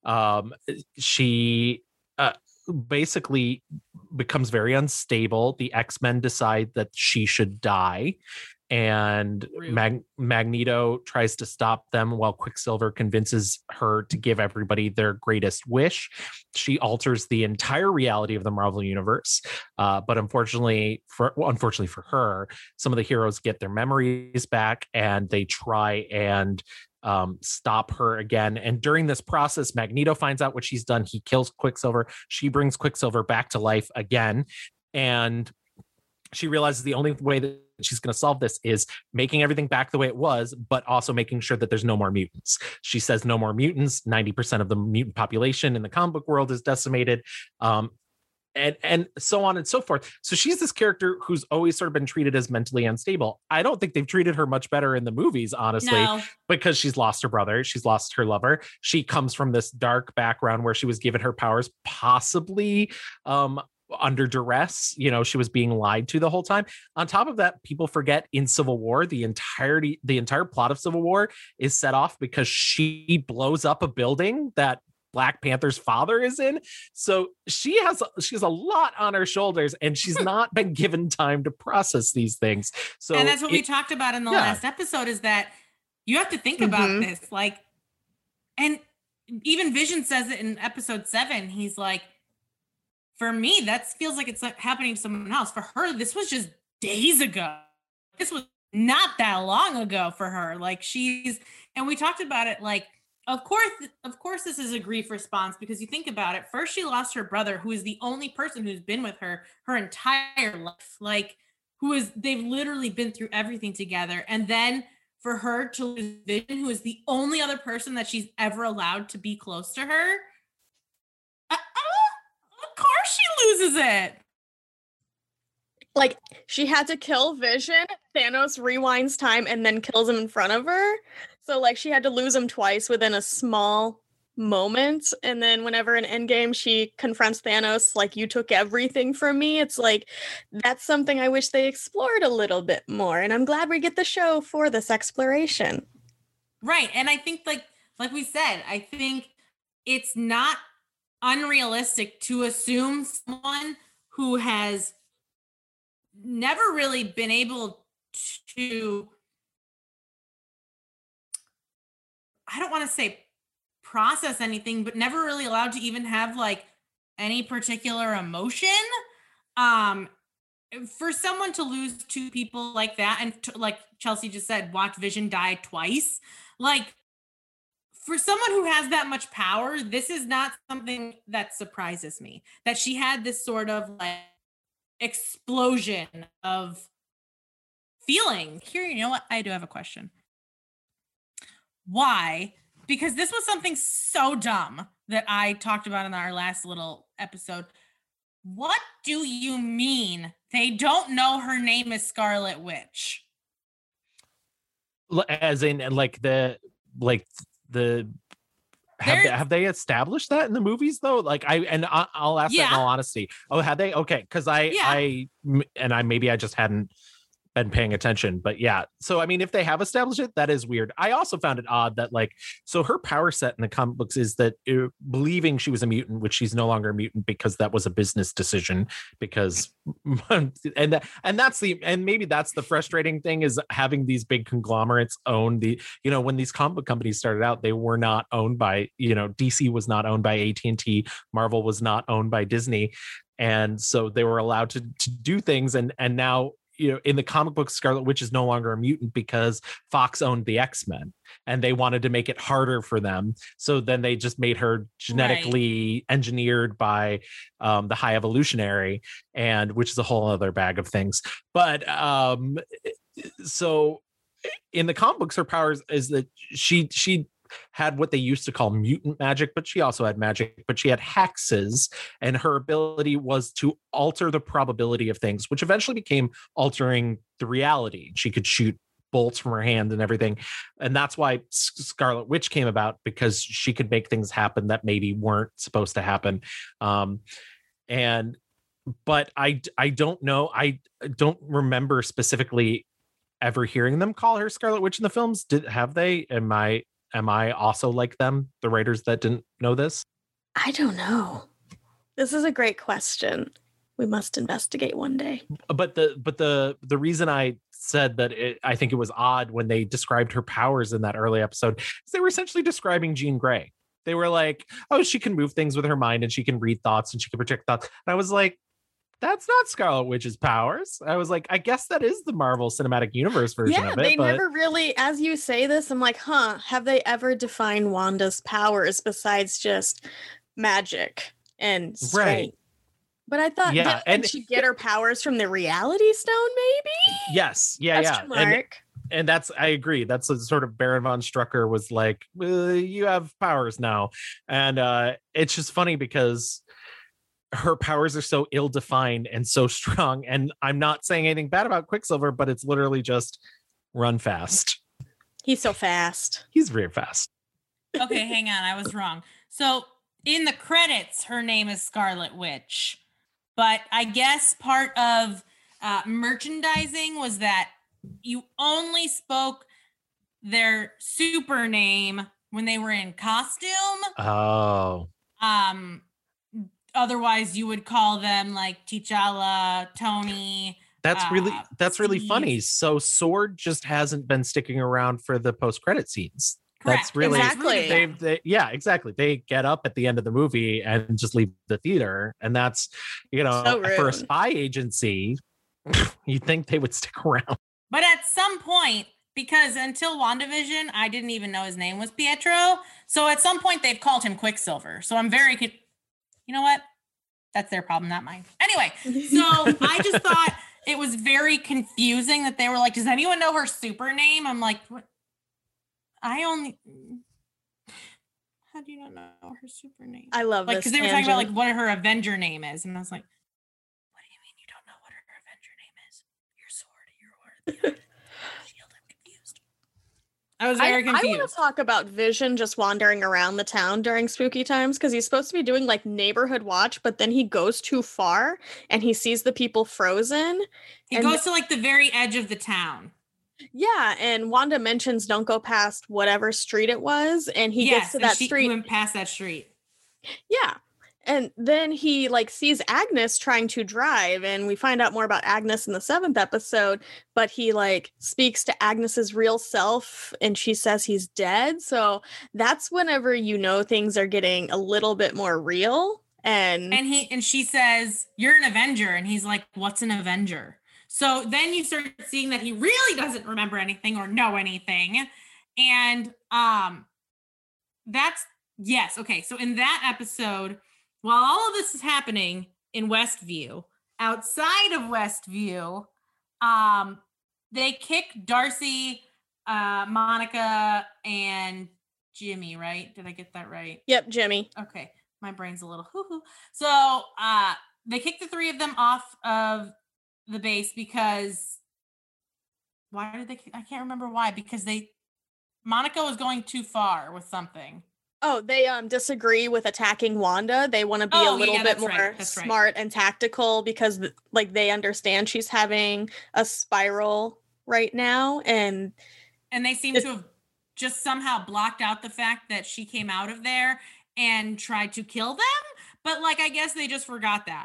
She basically becomes very unstable. The X-Men decide that she should die, and Magneto tries to stop them while Quicksilver convinces her to give everybody their greatest wish. She alters the entire reality of the Marvel universe, but unfortunately for her, some of the heroes get their memories back, and they try and stop her again. And during this process, Magneto finds out what she's done. He kills Quicksilver. She brings Quicksilver back to life again, and she realizes the only way that she's going to solve this is making everything back the way it was, but also making sure that there's no more mutants. She says no more mutants. 90% of the mutant population in the comic book world is decimated. and so on and so forth. So she's this character who's always sort of been treated as mentally unstable. I don't think they've treated her much better in the movies, honestly, because she's lost her brother, she's lost her lover. She comes from this dark background where she was given her powers possibly under duress. She was being lied to the whole time. On top of that, people forget in Civil War, the entire plot of Civil War is set off because she blows up a building that Black Panther's father is in. So she has a lot on her shoulders, and she's not been given time to process these things. So, and that's what we talked about in the last episode, is that you have to think about this. Like, and even Vision says it in episode 7. He's like, for me, that feels like it's happening to someone else. For her, this was just days ago. This was not that long ago for her. Like, and we talked about it, like, Of course, this is a grief response, because you think about it. First, she lost her brother, who is the only person who's been with her entire life. Like, they've literally been through everything together. And then for her to lose Vision, who is the only other person that she's ever allowed to be close to her, of course she loses it. Like, she had to kill Vision, Thanos rewinds time and then kills him in front of her. So, like, she had to lose him twice within a small moment. And then whenever in Endgame she confronts Thanos, like, you took everything from me. It's like, that's something I wish they explored a little bit more. And I'm glad we get the show for this exploration. Right. And I think, like we said, I think it's not unrealistic to assume someone who has never really been able to, I don't want to say process anything, but never really allowed to even have like any particular emotion. For someone to lose two people like that, and like Chelsea just said, watch Vision die twice. Like, for someone who has that much power, this is not something that surprises me. That she had this sort of like explosion of feeling. Here, you know what? I do have a question. Why? Because this was something so dumb that I talked about in our last little episode. What do you mean they don't know her name is Scarlet Witch? As in, have they established that in the movies though? Like, I'll ask that in all honesty. Oh, had they? Okay, because I maybe I just hadn't been paying attention, but yeah. So I mean, if they have established it, that is weird. I also found it odd that, like, so her power set in the comic books is that believing she was a mutant, which she's no longer a mutant because that was a business decision. Because and maybe that's the frustrating thing, is having these big conglomerates own when these comic book companies started out, they were not owned by, DC was not owned by AT&T, Marvel was not owned by Disney, and so they were allowed to do things, and now, in the comic book, Scarlet Witch is no longer a mutant because Fox owned the X-Men and they wanted to make it harder for them. So then they just made her genetically engineered by the High Evolutionary, and which is a whole other bag of things. But so in the comic books, her powers is that she had what they used to call mutant magic, but she also had magic, but she had hexes, and her ability was to alter the probability of things, which eventually became altering the reality. She could shoot bolts from her hand and everything. And that's why Scarlet Witch came about, because she could make things happen that maybe weren't supposed to happen. But I don't know. I don't remember specifically ever hearing them call her Scarlet Witch in the films. Have they? Am I also like them, the writers that didn't know this? I don't know. This is a great question. We must investigate one day. But the reason I said that I think it was odd when they described her powers in that early episode is they were essentially describing Jean Grey. They were like, oh, she can move things with her mind and she can read thoughts and she can project thoughts. And I was like, that's not Scarlet Witch's powers. I was like, I guess that is the Marvel Cinematic Universe version of it. They never really, as you say this, I'm like, have they ever defined Wanda's powers besides just magic and strength? Right. But I thought, did she get her powers from the Reality Stone, maybe? Yes. Yeah. And that's, I agree. That's a sort of Baron von Strucker was like, you have powers now. And it's just funny because her powers are so ill-defined and so strong. And I'm not saying anything bad about Quicksilver, but it's literally just run fast. He's so fast. He's very fast. Okay, hang on. I was wrong. So in the credits, her name is Scarlet Witch. But I guess part of merchandising was that you only spoke their super name when they were in costume. Oh. Otherwise you would call them like T'Challa, Tony. That's really Steve. funny. So Sword just hasn't been sticking around for the post-credit scenes. Correct. That's really Exactly. yeah, exactly. They get up at the end of the movie and just leave the theater, and that's, you know, So for a rude. spy agency, you'd think they would stick around. But at some point, because until WandaVision, I didn't even know his name was Pietro. So at some point they've called him Quicksilver. So I'm very, you know what? That's their problem, not mine. Anyway, so I just thought it was very confusing that they were like, does anyone know her super name? I'm like, what? How do you not know her super name? I love like, this. because they were talking about like tangent. what her Avenger name is. And I was like, what do you mean you don't know what her Avenger name is? Your sword, your word, shield. I'm confused. I was very I want confused. to talk about Vision just wandering around the town during spooky times because he's supposed to be doing like neighborhood watch, but then he goes too far and he sees the people frozen. He and goes to like the very edge of the town. Yeah, and Wanda mentions don't go past whatever street it was, and he gets to and that she street. went past that street. Yeah. And then he like sees Agnes trying to drive, and we find out more about Agnes in the 7th episode, but he like speaks to Agnes's real self and she says he's dead. So that's whenever you know things are getting a little bit more real. And she says, "You're an Avenger," and he's like, "What's an Avenger?" So then you start seeing that he really doesn't remember anything or know anything. And that's yes, okay. So in that episode, while all of this is happening in Westview, outside of Westview, they kick Darcy, Monica, and Jimmy, right? Did I get that right? Yep, Jimmy. Okay. My brain's a little hoo-hoo. So they kick the 3 of them off of the base because why did they? I can't remember why. Because Monica was going too far with something. Oh, they disagree with attacking Wanda. They want to be a little bit more smart and tactical because like they understand she's having a spiral right now, and they seem to have just somehow blocked out the fact that she came out of there and tried to kill them. But like, I guess they just forgot that.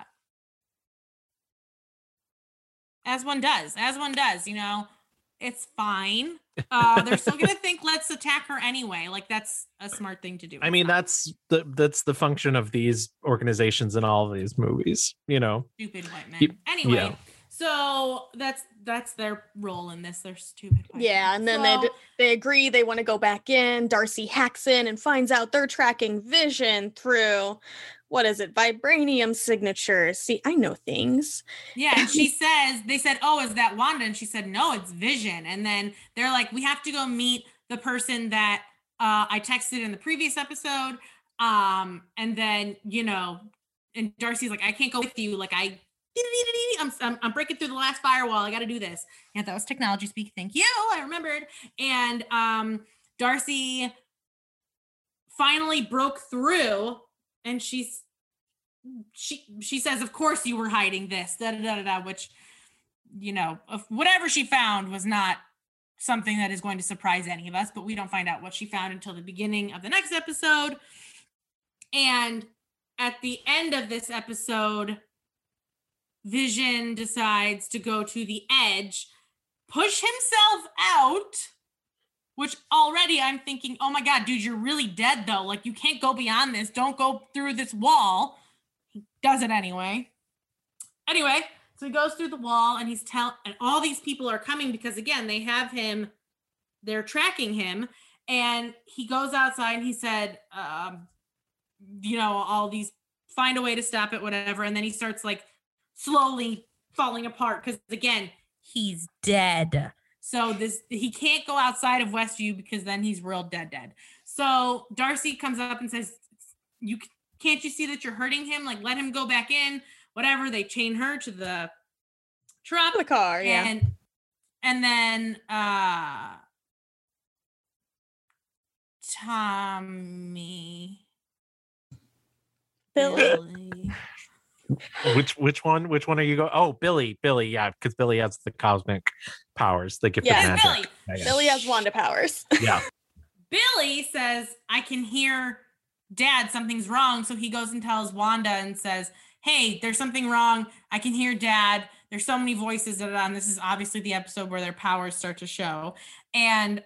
As one does, you know, it's fine. They're still gonna think, let's attack her anyway. Like that's a smart thing to do. I mean, that's the function of these organizations in all of these movies, you know. Stupid white men. Anyway, yeah. So that's their role in this. They're stupid white yeah, men. And then they agree they want to go back in. Darcy hacks in and finds out they're tracking Vision through what is it? Vibranium signatures. See, I know things. Yeah, and they said, "Oh, is that Wanda?" And she said, "No, it's Vision." And then they're like, "We have to go meet the person that I texted in the previous episode." And then, you know, and Darcy's like, "I can't go with you. Like I'm breaking through the last firewall. I got to do this." And that was technology speak. Thank you. I remembered. And Darcy finally broke through. And she says, "Of course you were hiding this," which, you know, whatever she found was not something that is going to surprise any of us, but we don't find out what she found until the beginning of the next episode. And at the end of this episode, Vision decides to go to the edge, push himself out, which already I'm thinking, oh my God, dude, you're really dead though. Like you can't go beyond this. Don't go through this wall. He does it anyway. Anyway, so he goes through the wall and and all these people are coming because again, they have him, they're tracking him. And he goes outside and he said, you know, all these, find a way to stop it, whatever. And then he starts like slowly falling apart because again, he's dead. So he can't go outside of Westview because then he's real dead. So Darcy comes up and says, can't you see that you're hurting him? Like, let him go back in, whatever. They chain her to the truck. The car, yeah. And then Tommy. Billy. Which one are you going? Oh, Billy, yeah, because Billy has the cosmic powers, the gift of magic. Billy has Wanda powers. Yeah. Billy says, I can hear Dad, something's wrong. So he goes and tells Wanda and says, hey, there's something wrong. I can hear Dad. There's so many voices. And this is obviously the episode where their powers start to show. And,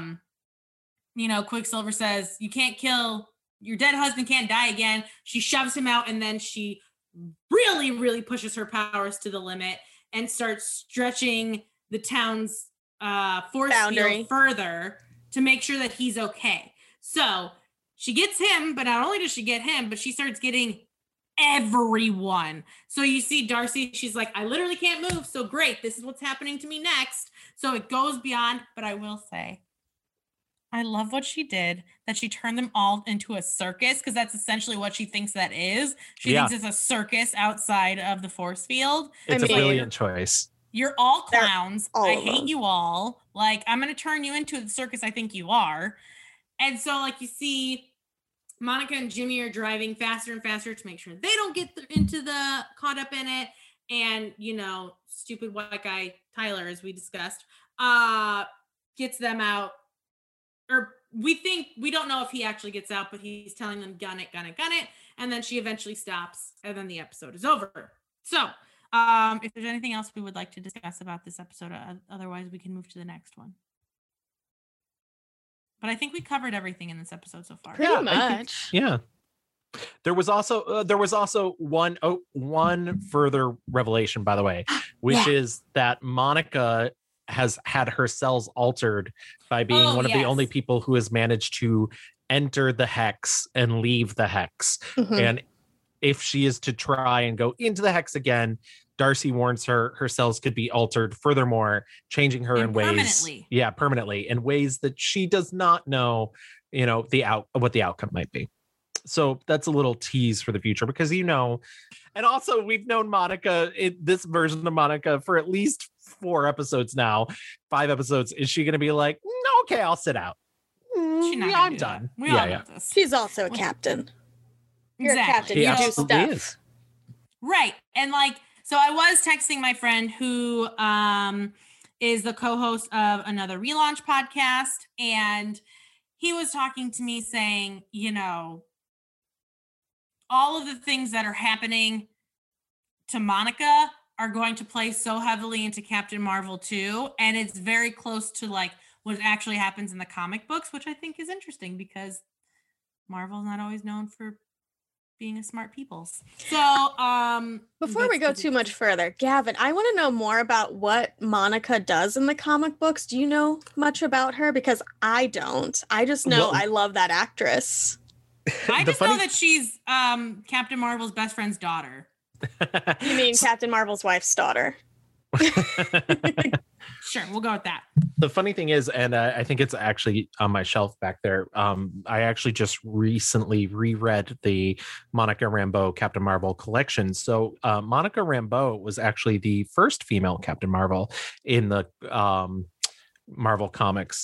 Quicksilver says, you can't kill, your dead husband can't die again. She shoves him out, and then she really, really pushes her powers to the limit and starts stretching the town's force field further to make sure that he's okay. So she gets him, but not only does she get him, but she starts getting everyone. So you see Darcy, she's like, I literally can't move. So great, this is what's happening to me next. So it goes beyond, but I will say, I love what she did, that she turned them all into a circus, because that's essentially what she thinks that is. She thinks it's a circus outside of the force field. It's a brilliant choice. You're all clowns. I hate you all. Like, I'm going to turn you into the circus I think you are. And so, like, you see Monica and Jimmy are driving faster and faster to make sure they don't get caught up in it. And, stupid white guy Tyler, as we discussed, gets them out. Or we don't know if he actually gets out, but he's telling them, gun it. And then she eventually stops, and then the episode is over. So if there's anything else we would like to discuss about this episode, otherwise we can move to the next one. But I think we covered everything in this episode so far. Pretty much. There was also one further revelation, by the way, which is that Monica has had her cells altered by being one of the only people who has managed to enter the hex and leave the hex. Mm-hmm. And if she is to try and go into the hex again, Darcy warns her cells could be altered, furthermore changing her in ways permanently in ways that she does not know, what the outcome might be. So that's a little tease for the future, because and also we've known Monica, this version of Monica, for at least 4 episodes now, 5 episodes. Is she going to be like, no, okay, I'll sit out? I'm done. We all know this. She's also a captain. You're a captain. You do stuff. Is. Right. And so I was texting my friend who is the co-host of another relaunch podcast. And he was talking to me saying, all of the things that are happening to Monica are going to play so heavily into Captain Marvel too. And it's very close to what actually happens in the comic books, which I think is interesting, because Marvel's not always known for being a smart people. So before we go too much further, Gavin, I want to know more about what Monica does in the comic books. Do you know much about her? Because I don't. I just know I love that actress. I just know that she's Captain Marvel's best friend's daughter. You mean Captain Marvel's wife's daughter? Sure, we'll go with that. The funny thing is, and I think it's actually on my shelf back there, I actually just recently reread the Monica Rambeau Captain Marvel collection. So Monica Rambeau was actually the first female Captain Marvel in the Marvel comics.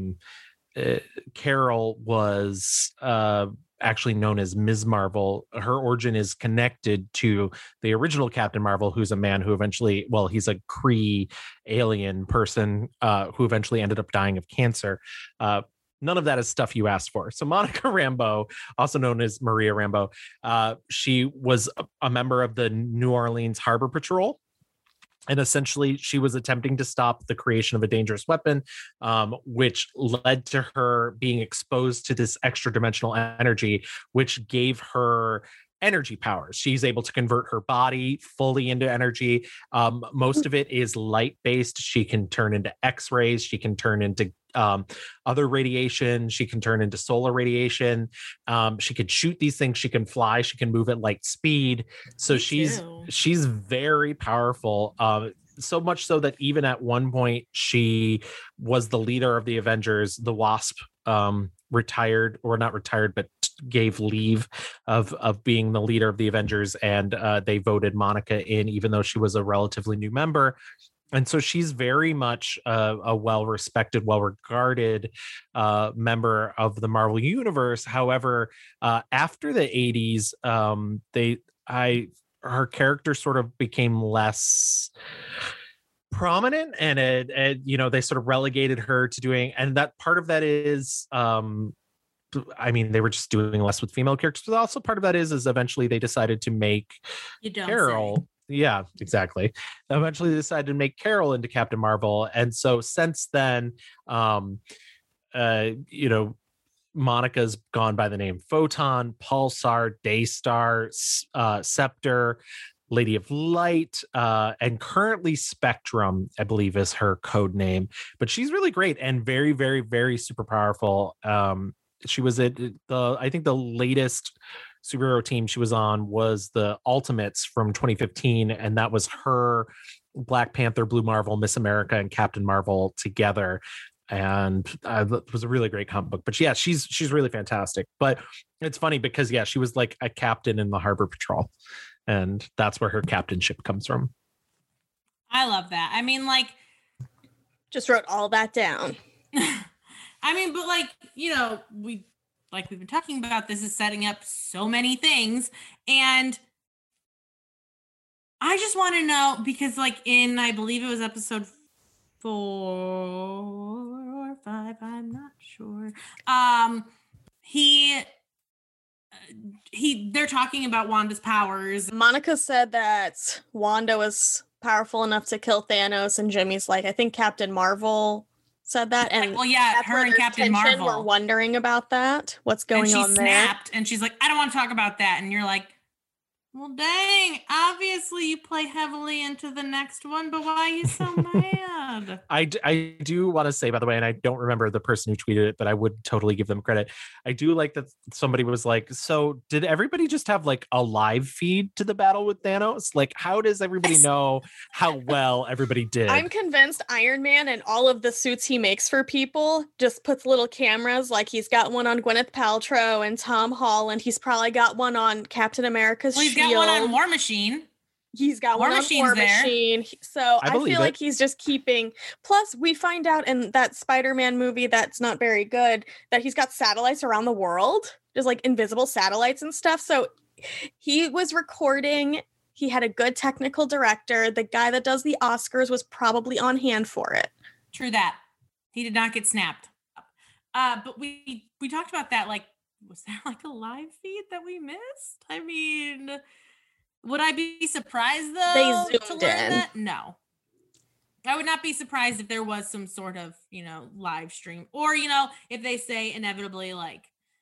Carol was actually known as Ms. Marvel. Her origin is connected to the original Captain Marvel, who's a man who eventually, he's a Kree alien person who eventually ended up dying of cancer. None of that is stuff you asked for. So Monica Rambeau, also known as Maria Rambeau, she was a member of the New Orleans Harbor Patrol. And essentially, she was attempting to stop the creation of a dangerous weapon, which led to her being exposed to this extra dimensional energy, which gave her energy powers. She's able to convert her body fully into energy. Most of it is light based. She can turn into X-rays. She can turn into other radiation. She can turn into solar radiation. She could shoot these things. She can fly. She can move at light speed. So she's very powerful. So much so that even at one point she was the leader of the Avengers. The Wasp retired, or not retired, but gave leave of being the leader of the Avengers, and they voted Monica in, even though she was a relatively new member. And so she's very much a well-respected, well-regarded member of the Marvel Universe. However, after the 80s, her character sort of became less prominent, and they sort of relegated her to doing, and that part of that is they were just doing less with female characters, but also part of that is eventually they decided to make Carol. Yeah, exactly. Eventually they decided to make Carol into Captain Marvel. And so since then, Monica's gone by the name Photon, Pulsar, Daystar, Scepter, Lady of Light, and currently Spectrum, I believe, is her code name. But she's really great and very, very, very super powerful. She was at I think the latest superhero team she was on was the Ultimates from 2015, and that was her, Black Panther, Blue Marvel, Miss America, and Captain Marvel together. And it was a really great comic book. But yeah, she's really fantastic. But it's funny because she was like a captain in the Harbor Patrol, and that's where her captainship comes from. I love that. I mean, like, just wrote all that down. I mean, but we've been talking about, this is setting up so many things. And I just want to know, because I believe it was episode 4 or 5, I'm not sure. They're talking about Wanda's powers. Monica said that Wanda was powerful enough to kill Thanos, and Jimmy's like, I think Captain Marvel said that, and her and Captain Marvel were wondering about that. What's going on there? And she snapped, and she's like, I don't want to talk about that. And you're like, well, dang, obviously you play heavily into the next one, but why are you so mad? I do want to say, by the way, and I don't remember the person who tweeted it, but I would totally give them credit. I do like that somebody was like, so did everybody just have like a live feed to the battle with Thanos? Like, how does everybody know how well everybody did? I'm convinced Iron Man and all of the suits he makes for people just puts little cameras, like he's got one on Gwyneth Paltrow and Tom Holland. He's probably got one on Captain America's shield. He's got one on War Machine. He's got one on War Machine. So I feel like he's just keeping. Plus, we find out in that Spider-Man movie that's not very good that he's got satellites around the world, just like invisible satellites and stuff. So he was recording. He had a good technical director. The guy that does the Oscars was probably on hand for it. True that. He did not get snapped. But we talked about that. Like, was there like a live feed that we missed? I mean, would I be surprised though? They zoomed in. That? No. I would not be surprised if there was some sort of, live stream, or, if they say inevitably, like,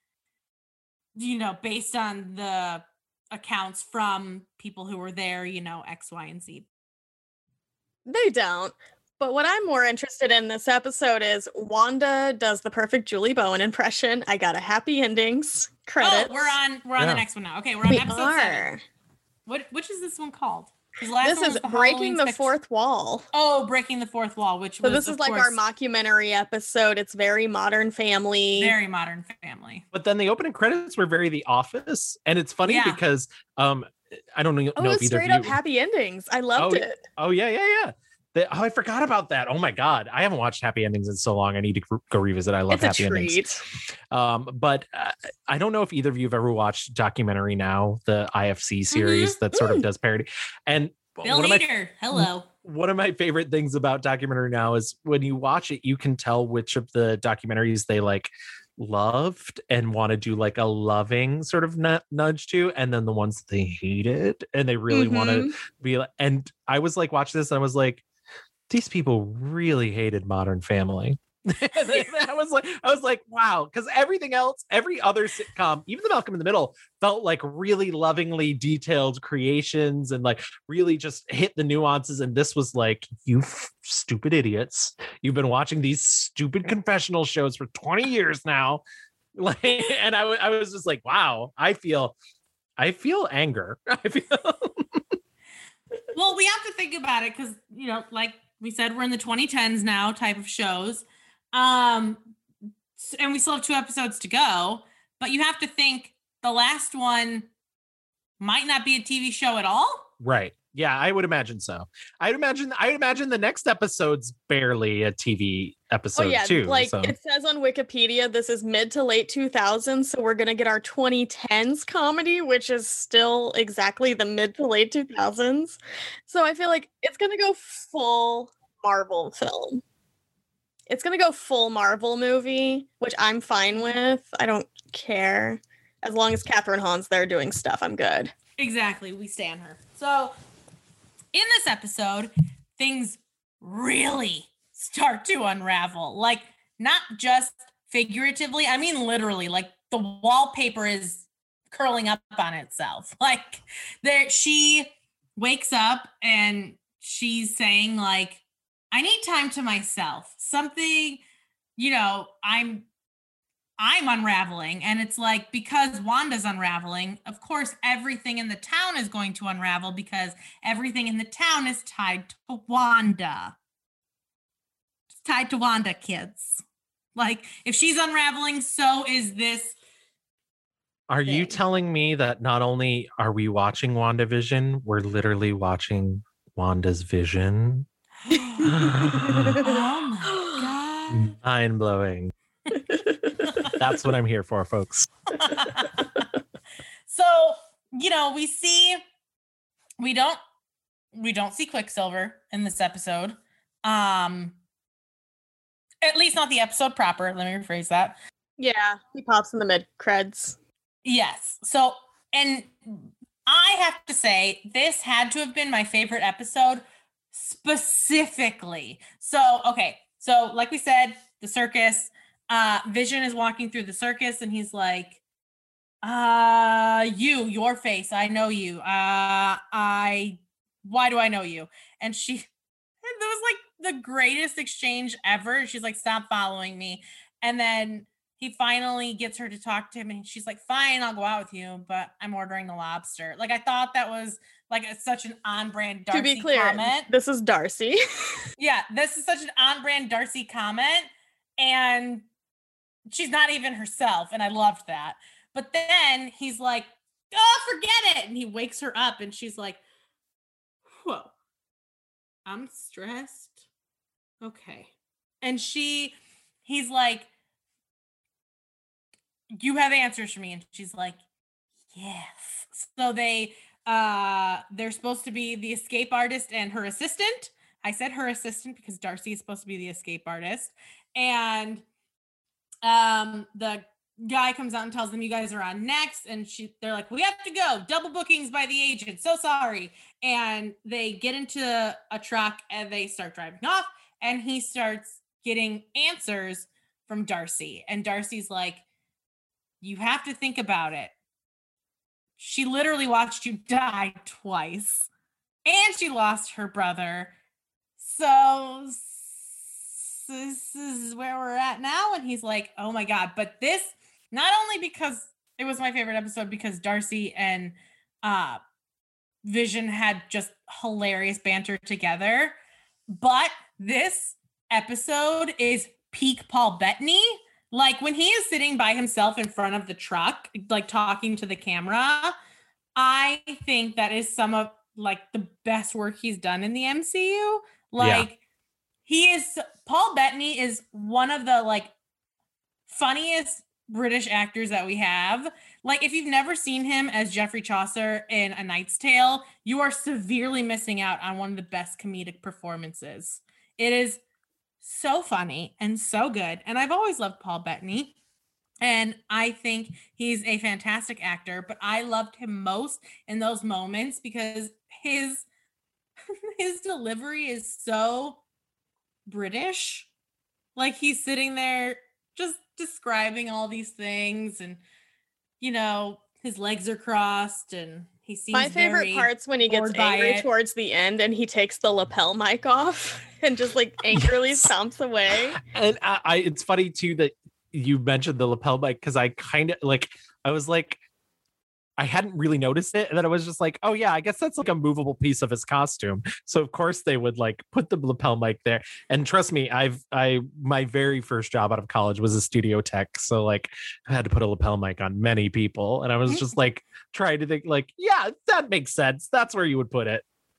based on the accounts from people who were there, X, Y, and Z. They don't. But what I'm more interested in this episode is Wanda does the perfect Julie Bowen impression. I got a happy endings credit. Oh, we're on the next one now. Okay, we're on episode 7. Which is this one called? This is Breaking the Fourth Wall. Oh, Breaking the Fourth Wall, which so this is like our mockumentary episode. It's very Modern Family. Very Modern Family. But then the opening credits were very The Office, and it's funny because I don't know if either straight up happy endings. I loved it. Oh yeah. I forgot about that. Oh my God. I haven't watched Happy Endings in so long. I need to go revisit. I love Happy Endings. But I don't know if either of you have ever watched Documentary Now, the IFC series that sort of does parody. And Bill Hader, hello. One of my favorite things about Documentary Now is when you watch it, you can tell which of the documentaries they like loved and want to do like a loving sort of nudge to, and then the ones that they hated and they really want to be like. And I was like watching this and I was like, these people really hated Modern Family. I was like, wow, because everything else, every other sitcom, even the Malcolm in the Middle, felt like really lovingly detailed creations and like really just hit the nuances. And this was like, you stupid idiots, you've been watching these stupid confessional shows for 20 years now. Like, and I was just like, wow, I feel anger. Well, we have to think about it because like we said, we're in the 2010s now type of shows. And we still have 2 episodes to go. but you have to think the last one might not be a TV show at all. Right. Yeah, I would imagine so. I'd imagine the next episode's barely a TV episode too. Like so. It says on Wikipedia, this is mid to late 2000s, so we're gonna get our 2010s comedy, which is still exactly the mid to late 2000s. So I feel like it's gonna go full Marvel film. It's gonna go full Marvel movie, which I'm fine with. I don't care. As long as Catherine Hahn's there doing stuff, I'm good. Exactly. We stand her. So in this episode, things really start to unravel. Like, not just figuratively, I mean literally. Like, the wallpaper is curling up on itself. Like, she wakes up and she's saying, like, I need time to myself. Something, I'm unraveling. And it's like, because Wanda's unraveling, of course, everything in the town is going to unravel because everything in the town is tied to Wanda. It's tied to Wanda, kids. Like, if she's unraveling, so is this. Are you telling me that not only are we watching WandaVision, we're literally watching Wanda's vision? Oh my God. Mind blowing. That's what I'm here for, folks. So, we don't see Quicksilver in this episode. At least not the episode proper. Let me rephrase that. Yeah, he pops in the mid-creds. Yes. So, and I have to say, this had to have been my favorite episode specifically. So, okay. So, like we said, the circus, Vision is walking through the circus and he's like, your face, I know you. Why do I know you? And that was like the greatest exchange ever. She's like, stop following me. And then he finally gets her to talk to him and she's like, fine, I'll go out with you, but I'm ordering the lobster. Like, I thought that was like such an on-brand Darcy comment. To be clear, this is Darcy. Yeah, this is such an on-brand Darcy comment. And she's not even herself. And I loved that. But then he's like, oh, forget it. And he wakes her up and she's like, whoa, I'm stressed. Okay. And he's like, you have answers for me. And she's like, yes. So they're supposed to be the escape artist and her assistant. I said her assistant because Darcy is supposed to be the escape artist. And the guy comes out and tells them, you guys are on next. And they're like, we have to go. Double bookings by the agent. So sorry. And they get into a truck and they start driving off. And he starts getting answers from Darcy. And Darcy's like, you have to think about it. She literally watched you die twice. And she lost her brother. So this is where we're at now. And he's like, oh my God. But this, not only because it was my favorite episode, because Darcy and Vision had just hilarious banter together, but this episode is peak Paul Bettany. Like, when he is sitting by himself in front of the truck, like talking to the camera, I think that is some of like the best work he's done in the MCU. Like, Paul Bettany is one of the like funniest British actors that we have. Like, if you've never seen him as Geoffrey Chaucer in A Knight's Tale, you are severely missing out on one of the best comedic performances. It is so funny and so good. And I've always loved Paul Bettany. And I think he's a fantastic actor, but I loved him most in those moments because his delivery is so British. Like, he's sitting there just describing all these things and, his legs are crossed and he seems my favorite part's when he gets angry towards the end and he takes the lapel mic off and just like angrily stomps away. And it's funny too that you mentioned the lapel mic because I kind of like, I was like, I hadn't really noticed it. And then I was just like, oh yeah, I guess that's like a movable piece of his costume. So of course they would like put the lapel mic there. And trust me, my very first job out of college was a studio tech. So like I had to put a lapel mic on many people. And I was just like trying to think like, yeah, that makes sense. That's where you would put it.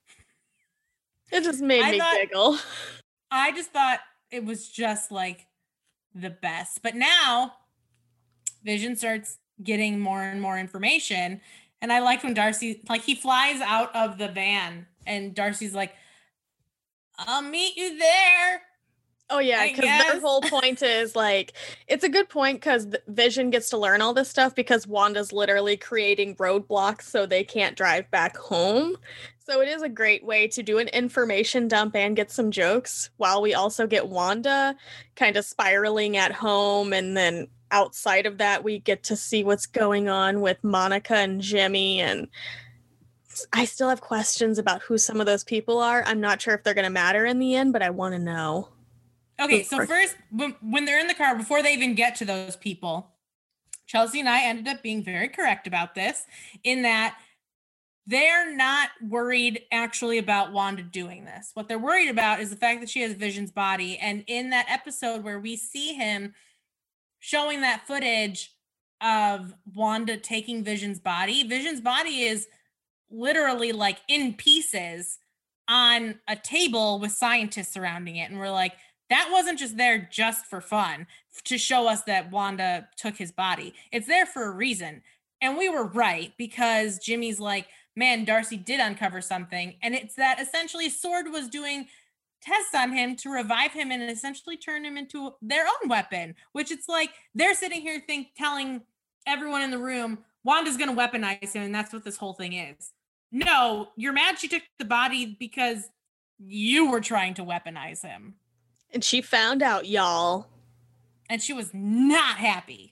It just made me giggle. I just thought it was just like the best. But now Vision starts getting more and more information. And I liked when Darcy, like he flies out of the van and Darcy's like, I'll meet you there. Oh yeah, because their whole point is like, it's a good point because Vision gets to learn all this stuff because Wanda's literally creating roadblocks so they can't drive back home. So it is a great way to do an information dump and get some jokes while we also get Wanda kind of spiraling at home. And then outside of that, we get to see what's going on with Monica and Jimmy. And I still have questions about who some of those people are. I'm not sure if they're going to matter in the end, but I want to know. Okay, so first, when they're in the car, before they even get to those people, Chelsea and I ended up being very correct about this, in that they're not worried actually about Wanda doing this. What they're worried about is the fact that she has Vision's body. And in that episode where we see him showing that footage of Wanda taking Vision's body is literally like in pieces on a table with scientists surrounding it. And we're like, that wasn't just there just for fun to show us that Wanda took his body. It's there for a reason. And we were right, because Jimmy's like, man, Darcy did uncover something. And it's that essentially SWORD was doing tests on him to revive him and essentially turn him into their own weapon, which it's like they're sitting here telling everyone in the room, Wanda's going to weaponize him. And that's what this whole thing is. No, you're mad she took the body because you were trying to weaponize him. And she found out, y'all. And she was not happy.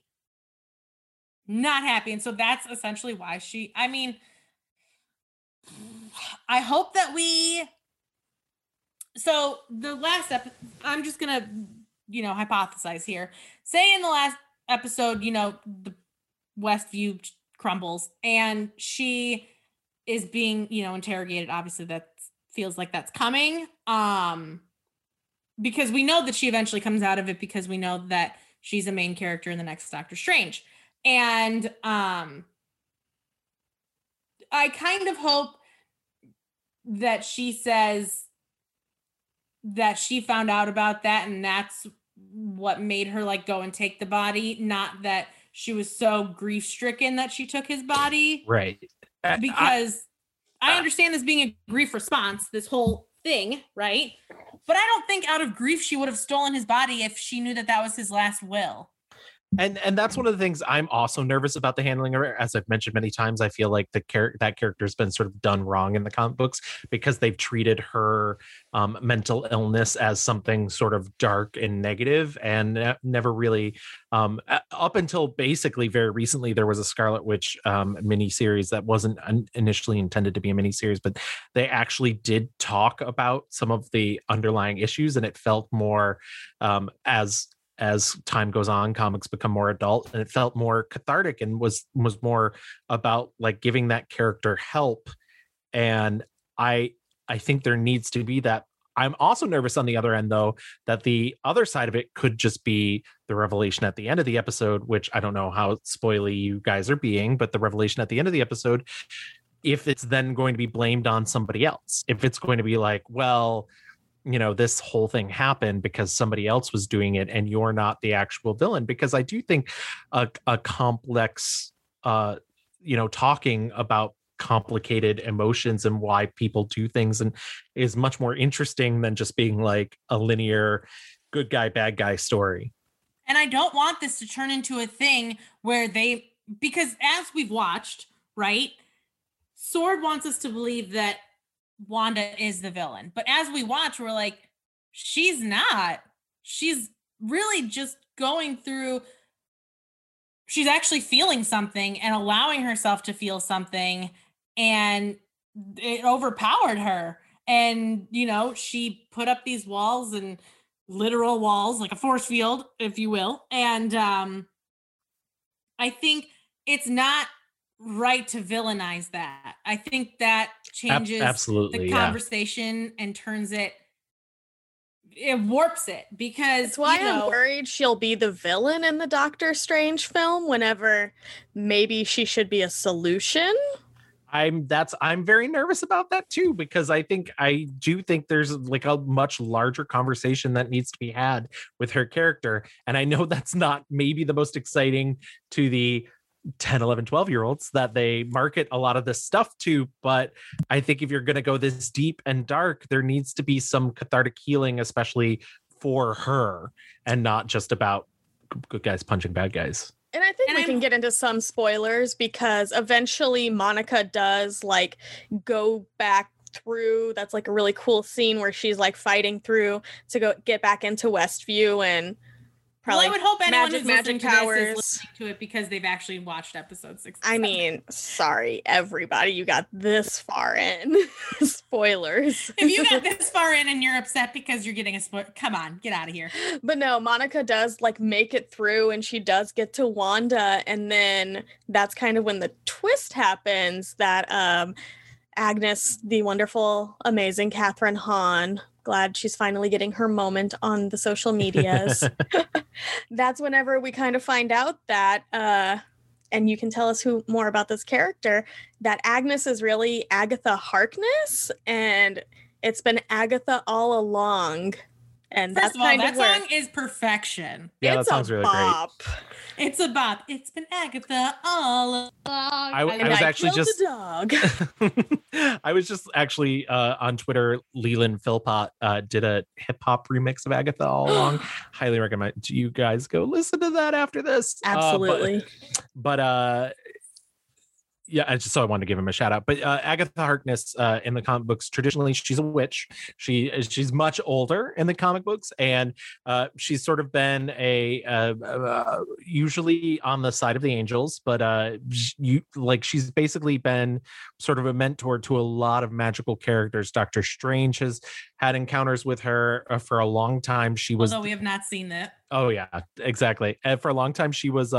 Not happy. And so that's essentially why I hope that so the last I'm just going to, hypothesize here. Say in the last episode, the Westview crumbles and she is being, interrogated. Obviously that feels like that's coming. Because we know that she eventually comes out of it, because we know that she's a main character in the next Doctor Strange. And I kind of hope that she says that she found out about that and that's what made her like go and take the body, not that she was so grief-stricken that she took his body. Right. Because I understand this being a grief response, this whole thing, right? But I don't think out of grief she would have stolen his body if she knew that was his last will. And that's one of the things I'm also nervous about the handling of her. As I've mentioned many times, I feel like that character's been sort of done wrong in the comic books because they've treated her mental illness as something sort of dark and negative, and never really up until basically very recently, there was a Scarlet Witch miniseries that wasn't initially intended to be a miniseries, but they actually did talk about some of the underlying issues, and it felt more as time goes on, comics become more adult, and it felt more cathartic and was more about like giving that character help. And I think there needs to be that. I'm also nervous on the other end, though, that the other side of it could just be the revelation at the end of the episode, which I don't know how spoily you guys are being, but the revelation at the end of the episode, if it's then going to be blamed on somebody else, if it's going to be like, well, this whole thing happened because somebody else was doing it and you're not the actual villain. Because I do think a complex, talking about complicated emotions and why people do things and is much more interesting than just being like a linear good guy, bad guy story. And I don't want this to turn into a thing where because as we've watched, right, SWORD wants us to believe that Wanda is the villain. But as we watch, we're like, she's not. She's really just going through, she's actually feeling something and allowing herself to feel something, and it overpowered her. And, she put up these walls, and literal walls, like a force field, if you will. And I think it's not right to villainize that. I think that changes absolutely the conversation and turns it warps it, because that's why I'm worried she'll be the villain in the Doctor Strange film whenever maybe she should be a solution. I'm very nervous about that too, because I do think there's like a much larger conversation that needs to be had with her character. And I know that's not maybe the most exciting to the 10, 11, 12-year-olds that they market a lot of this stuff to. But I think if you're going to go this deep and dark, there needs to be some cathartic healing, especially for her, and not just about good guys punching bad guys. And I think we can get into some spoilers, because eventually Monica does like go back through. That's like a really cool scene where she's like fighting through to get back into Westview, and probably I would hope anyone who's listening to powers. This is listening to it because they've actually watched episode 6. I mean, sorry, everybody, you got this far in. Spoilers. If you got this far in and you're upset because you're getting a spoiler, come on, get out of here. But no, Monica does like make it through, and she does get to Wanda, and then that's kind of when the twist happens that Agnes, the wonderful, amazing Catherine Hahn, glad she's finally getting her moment on the social medias. That's whenever we kind of find out that, and you can tell us more about this character, that Agnes is really Agatha Harkness, and it's been Agatha all along. And first of all, that song is perfection. Yeah, that song's really great. It's a bop. It's been Agatha all along. I was actually just dog. I was just actually on Twitter. Leland Philpott did a hip hop remix of Agatha all along. Highly recommend you guys go listen to that after this. Absolutely. But yeah, so I wanted to give him a shout out. But Agatha Harkness in the comic books, traditionally she's a witch. She's much older in the comic books, and she's sort of been usually on the side of the angels, but she's basically been sort of a mentor to a lot of magical characters. Doctor Strange has had encounters with her for a long time. Although we have not seen that. Oh yeah, exactly. And for a long time, she was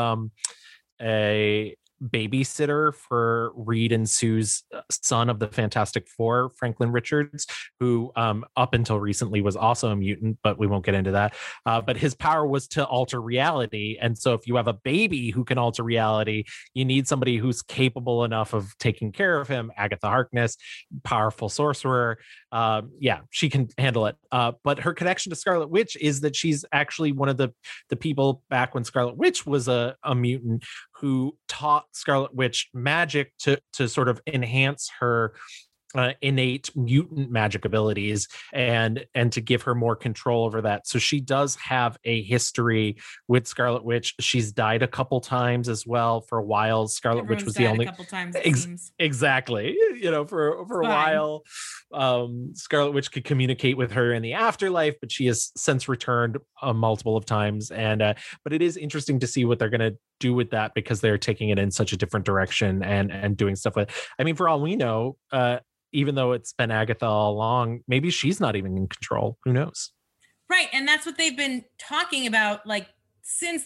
a babysitter for Reed and Sue's son of the Fantastic Four, Franklin Richards, who up until recently was also a mutant, but we won't get into that. But his power was to alter reality. And so if you have a baby who can alter reality, you need somebody who's capable enough of taking care of him. Agatha Harkness, powerful sorcerer. Yeah, she can handle it. But her connection to Scarlet Witch is that she's actually one of the people back when Scarlet Witch was a mutant who taught Scarlet Witch magic to sort of enhance her innate mutant magic abilities and to give her more control over that. So she does have a history with Scarlet Witch. She's died a couple times as well. For a while, Scarlet Witch was the only a couple times. Exactly. You know, for a while, Scarlet Witch could communicate with her in the afterlife, but she has since returned multiple of times. And but it is interesting to see what they're going to do with that, because they're taking it in such a different direction and doing stuff with. I mean, for all we know, even though it's been Agatha all along, maybe she's not even in control. Who knows? Right. And that's what they've been talking about, like, since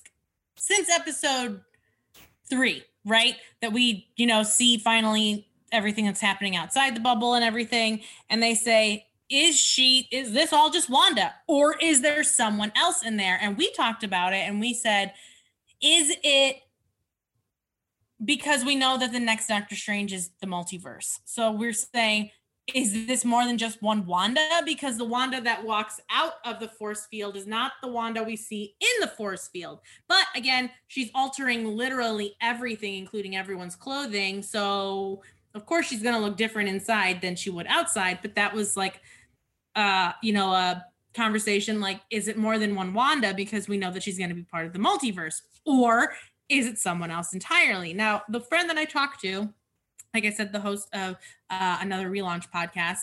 episode 3, right? That we, see finally everything that's happening outside the bubble and everything. And they say, is this all just Wanda, or is there someone else in there? And we talked about it and we said, is it because we know that the next Doctor Strange is the multiverse? So we're saying, is this more than just one Wanda? Because the Wanda that walks out of the force field is not the Wanda we see in the force field. But again, she's altering literally everything, including everyone's clothing. So of course she's going to look different inside than she would outside. But that was like, a conversation like, is it more than one Wanda? Because we know that she's going to be part of the multiverse. Or is it someone else entirely? Now, the friend that I talked to, like I said, the host of another relaunch podcast,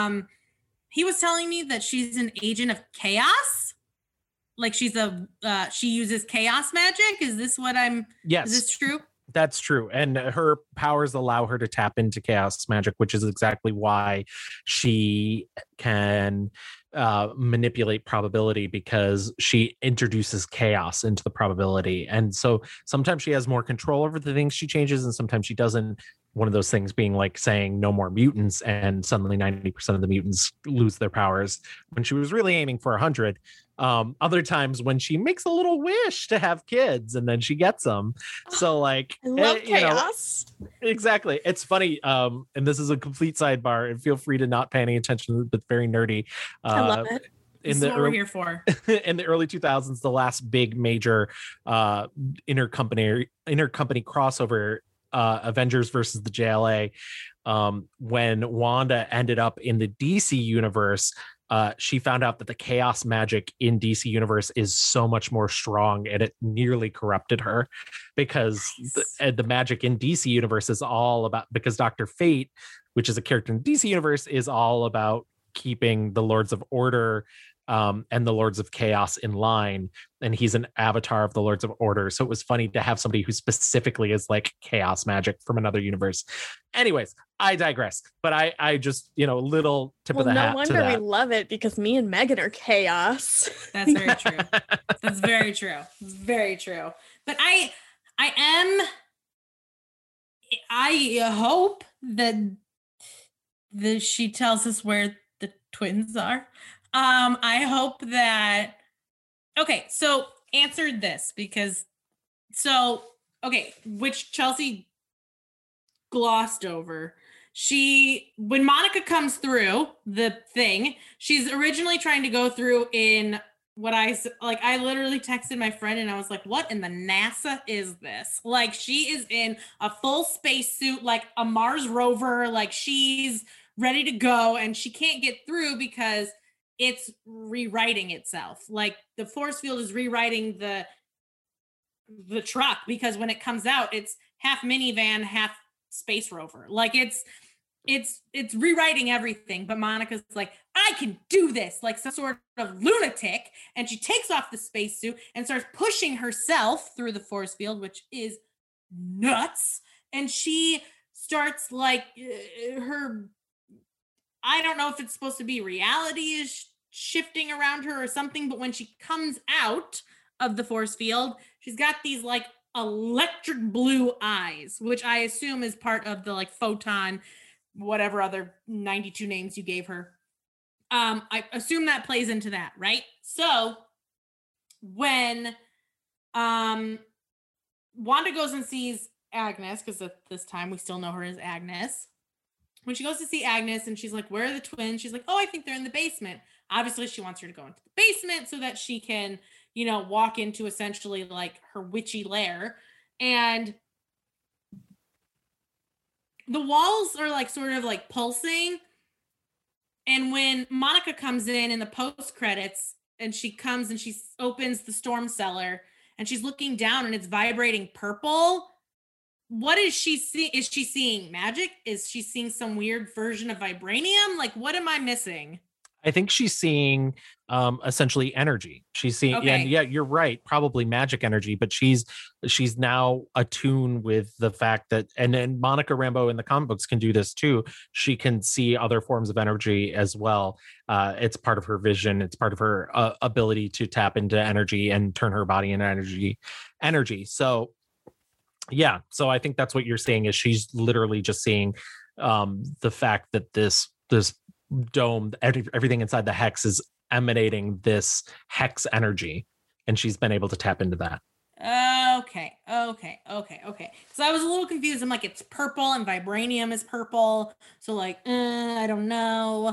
he was telling me that she's an agent of chaos. Like she uses chaos magic. Is this what Yes. Is this true? That's true. And her powers allow her to tap into chaos magic, which is exactly why she can manipulate probability, because she introduces chaos into the probability. And so sometimes she has more control over the things she changes, and sometimes she doesn't. One of those things being like saying no more mutants, and suddenly 90% of the mutants lose their powers when she was really aiming for 100. Other times when she makes a little wish to have kids and then she gets them. So like, I love chaos. Exactly. It's funny. And this is a complete sidebar, and feel free to not pay any attention, but very nerdy. I love it. This is what we're here for. In the early 2000s, the last big major intercompany crossover, Avengers versus the JLA, when Wanda ended up in the DC universe, she found out that the chaos magic in DC universe is so much more strong, and it nearly corrupted her, because the magic in DC universe is all about, because Dr. Fate, which is a character in DC universe, is all about keeping the Lords of Order and the Lords of Chaos in line, and he's an avatar of the Lords of Order. So it was funny to have somebody who specifically is like chaos magic from another universe. Anyways, I digress, but I just, little tip of the hat. No wonder we love it, because me and Megan are chaos. That's very true. That's very true. It's very true. But I hope that she tells us where the twins are. I hope that, okay, so answered this which Chelsea glossed over. When Monica comes through the thing, she's originally trying to go through in what I literally texted my friend and I was like, what in the NASA is this? Like, she is in a full spacesuit, like a Mars rover, like she's ready to go, and she can't get through because it's rewriting itself. Like, the force field is rewriting the truck, because when it comes out, it's half minivan, half space rover. Like, it's rewriting everything. But Monica's like, I can do this, like some sort of lunatic. And she takes off the spacesuit and starts pushing herself through the force field, which is nuts. And she starts like I don't know if it's supposed to be reality is shifting around her or something, but when she comes out of the force field, she's got these like electric blue eyes, which I assume is part of the like photon, whatever other 92 names you gave her. I assume that plays into that, right? So when Wanda goes and sees Agnes, because at this time we still know her as Agnes. When she goes to see Agnes and she's like, where are the twins? She's like, oh, I think they're in the basement. Obviously, she wants her to go into the basement so that she can, walk into essentially like her witchy lair. And the walls are like sort of like pulsing. And when Monica comes in the post credits, and she comes and she opens the storm cellar and she's looking down and it's vibrating purple. What is she seeing? Is she seeing magic? Is she seeing some weird version of vibranium? Like, what am I missing? I think she's seeing essentially energy. She's seeing, okay. Yeah, you're right, probably magic energy, but she's now attuned with the fact that, and then Monica Rambeau in the comic books can do this too. She can see other forms of energy as well. It's part of her vision. It's part of her ability to tap into energy and turn her body into energy. So yeah, so I think that's what you're saying, is she's literally just seeing the fact that this dome, everything inside the hex is emanating this hex energy, and she's been able to tap into that. Okay. So I was a little confused. I'm like, it's purple and vibranium is purple. So like, I don't know.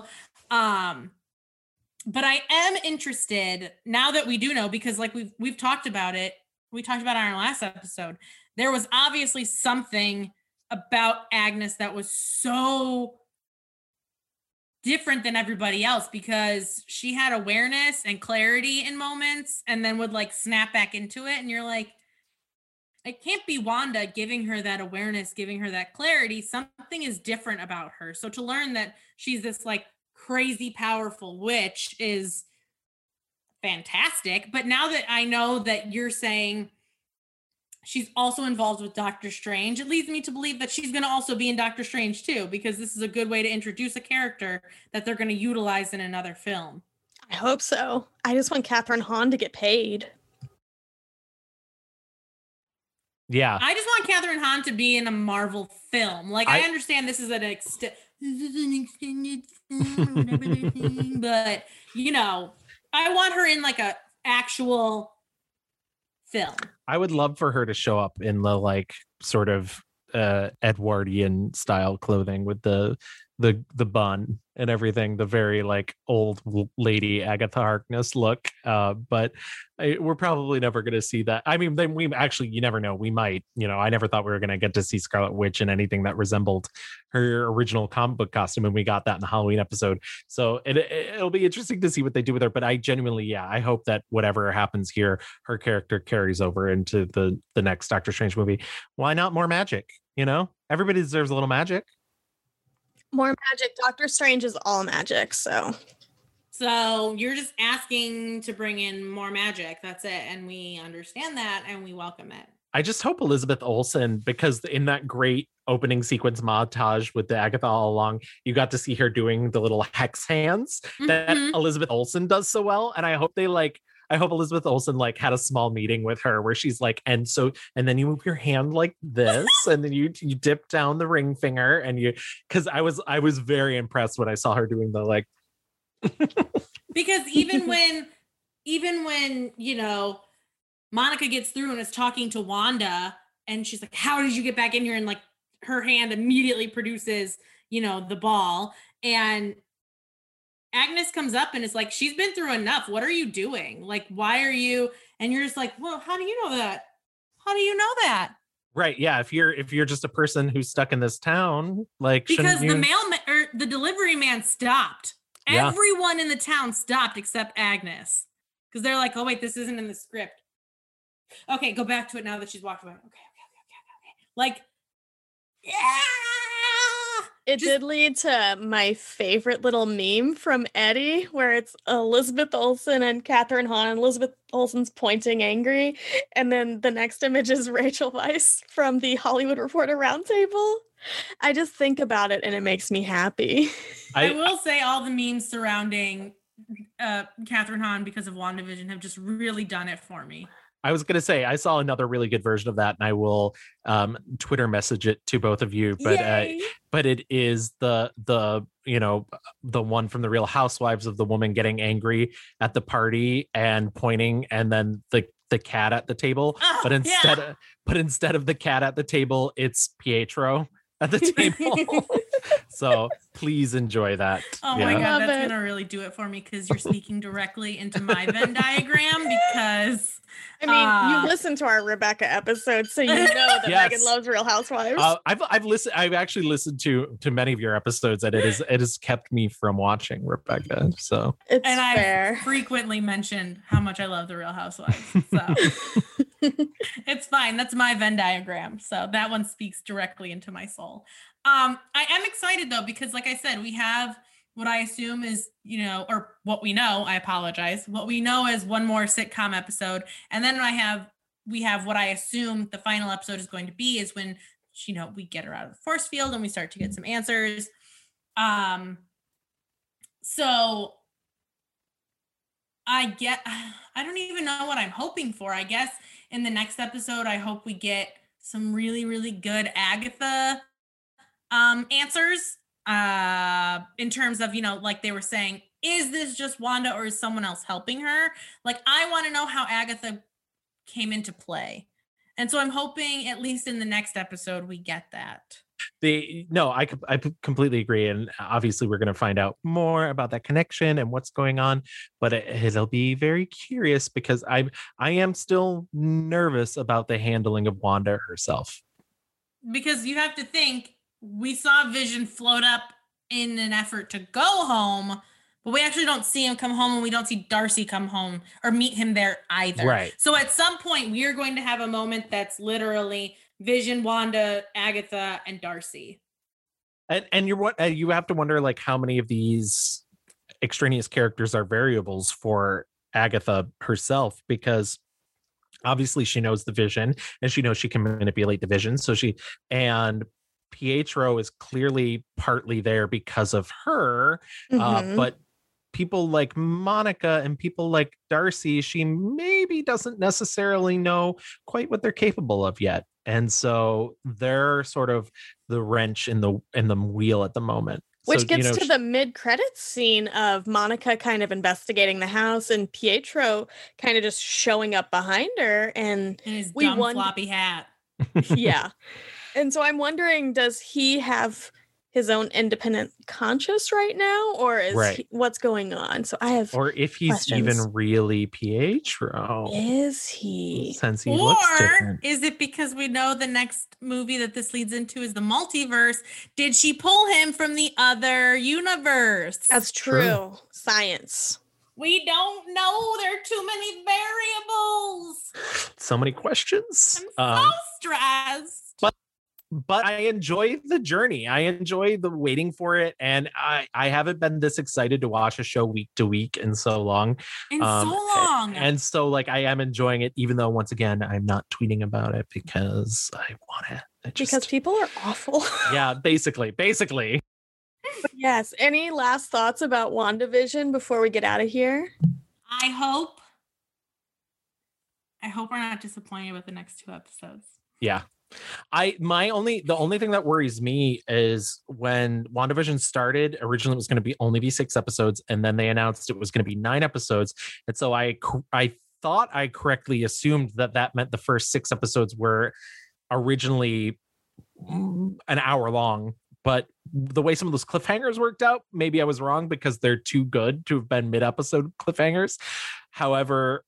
But I am interested now that we do know, because like we've talked about it. We talked about it on our last episode. There was obviously something about Agnes that was so different than everybody else, because she had awareness and clarity in moments and then would like snap back into it. And you're like, it can't be Wanda giving her that awareness, giving her that clarity. Something is different about her. So to learn that she's this like crazy powerful witch is fantastic. But now that I know that you're saying she's also involved with Doctor Strange. It leads me to believe that she's going to also be in Doctor Strange too, because this is a good way to introduce a character that they're going to utilize in another film. I hope so. I just want Catherine Hahn to get paid. Yeah. I just want Catherine Hahn to be in a Marvel film. Like, I understand this is an extended film or whatever they're saying, but, you know, I want her in like a actual film. I would love for her to show up in the like sort of Edwardian style clothing with the bun and everything, the very like old lady Agatha Harkness look. But we're probably never going to see that. I mean, then we actually, you never know. We might, you know, I never thought we were going to get to see Scarlet Witch in anything that resembled her original comic book costume. And we got that in the Halloween episode. So it'll be interesting to see what they do with her. But I genuinely, yeah, I hope that whatever happens here, her character carries over into the next Doctor Strange movie. Why not more magic? You know, everybody deserves a little magic. More magic. Doctor Strange is all magic, so you're just asking to bring in more magic. That's it. And we understand that and we welcome it. I just hope Elizabeth Olsen, because in that great opening sequence montage with the Agatha all along, you got to see her doing the little hex hands that Elizabeth Olsen does so well. And I hope Elizabeth Olsen like had a small meeting with her where she's like, and then you move your hand like this, and then you dip down the ring finger, and because I was very impressed when I saw her doing the like. Because even when you know Monica gets through and is talking to Wanda, and she's like, "How did you get back in here?" and like her hand immediately produces, you know, the ball, and Agnes comes up and is like, she's been through enough. What are you doing? Like, why are you? And you're just like, well, how do you know that? How do you know that? Right. Yeah. If you're just a person who's stuck in this town, like, because the mailman or the delivery man stopped. Yeah. Everyone in the town stopped except Agnes, because they're like, oh wait, this isn't in the script. Okay, go back to it now that she's walked away. Okay. Like, yeah. It did lead to my favorite little meme from Eddie, where it's Elizabeth Olsen and Catherine Hahn, and Elizabeth Olsen's pointing angry. And then the next image is Rachel Weisz from the Hollywood Reporter Roundtable. I just think about it and it makes me happy. I will say all the memes surrounding Catherine Hahn because of WandaVision have just really done it for me. I was going to say, I saw another really good version of that, and I will Twitter message it to both of you. But it is the you know, the one from the Real Housewives of the woman getting angry at the party and pointing, and then the cat at the table. Oh, but instead of the cat at the table, it's Pietro at the table. So please enjoy that. Oh my God, that's going to really do it for me, because you're speaking directly into my Venn diagram, because I mean, you listened to our Rebecca episode, so you know that yes. Megan loves Real Housewives. I've actually listened to many of your episodes, and it has kept me from watching Rebecca. So I've frequently mentioned how much I love the Real Housewives. So it's fine. That's my Venn diagram. So that one speaks directly into my soul. I am excited though, because like I said, we have what I assume is, you know, or what we know, I apologize. What we know is one more sitcom episode. And then we have what I assume the final episode is going to be, is when, you know, we get her out of the force field and we start to get some answers. So I don't even know what I'm hoping for. I guess in the next episode, I hope we get some really, really good Agatha answers in terms of, you know, like they were saying, is this just Wanda or is someone else helping her? Like, I want to know how Agatha came into play. And so I'm hoping at least in the next episode we get that. I completely agree, and obviously we're going to find out more about that connection and what's going on, but it'll be very curious, because I am still nervous about the handling of Wanda herself. Because you have to think, we saw Vision float up in an effort to go home, but we actually don't see him come home, and we don't see Darcy come home or meet him there either. Right. So at some point we are going to have a moment that's literally Vision, Wanda, Agatha, and Darcy. And you have to wonder, like, how many of these extraneous characters are variables for Agatha herself, because obviously she knows the Vision and she knows she can manipulate the Vision. So and Pietro is clearly partly there because of her. But people like Monica and people like Darcy, she maybe doesn't necessarily know quite what they're capable of yet. And so they're sort of the wrench in the wheel at the moment. Which gets to the mid-credits scene of Monica kind of investigating the house and Pietro kind of just showing up behind her and his dumb floppy hat. Yeah. And so I'm wondering, does he have his own independent conscious right now, or is what's going on? So I have, or if he's questions. Even really Pietro, is he? Since he looks different. Is it because we know the next movie that this leads into is the multiverse? Did she pull him from the other universe? That's true. Science. We don't know. There are too many variables. So many questions. I'm so stressed. But I enjoy the journey. I enjoy the waiting for it. And I haven't been this excited to watch a show week to week in so long. And so like I am enjoying it, even though once again, I'm not tweeting about it because I want it. Because people are awful. Yeah, basically. Yes. Any last thoughts about WandaVision before we get out of here? I hope we're not disappointed with the next 2 episodes. Yeah. The only thing that worries me is when WandaVision started, originally it was going to only be 6 episodes, and then they announced it was going to be 9 episodes. And so I thought I correctly assumed that meant the first 6 episodes were originally an hour long. But the way some of those cliffhangers worked out, maybe I was wrong because they're too good to have been mid-episode cliffhangers. However,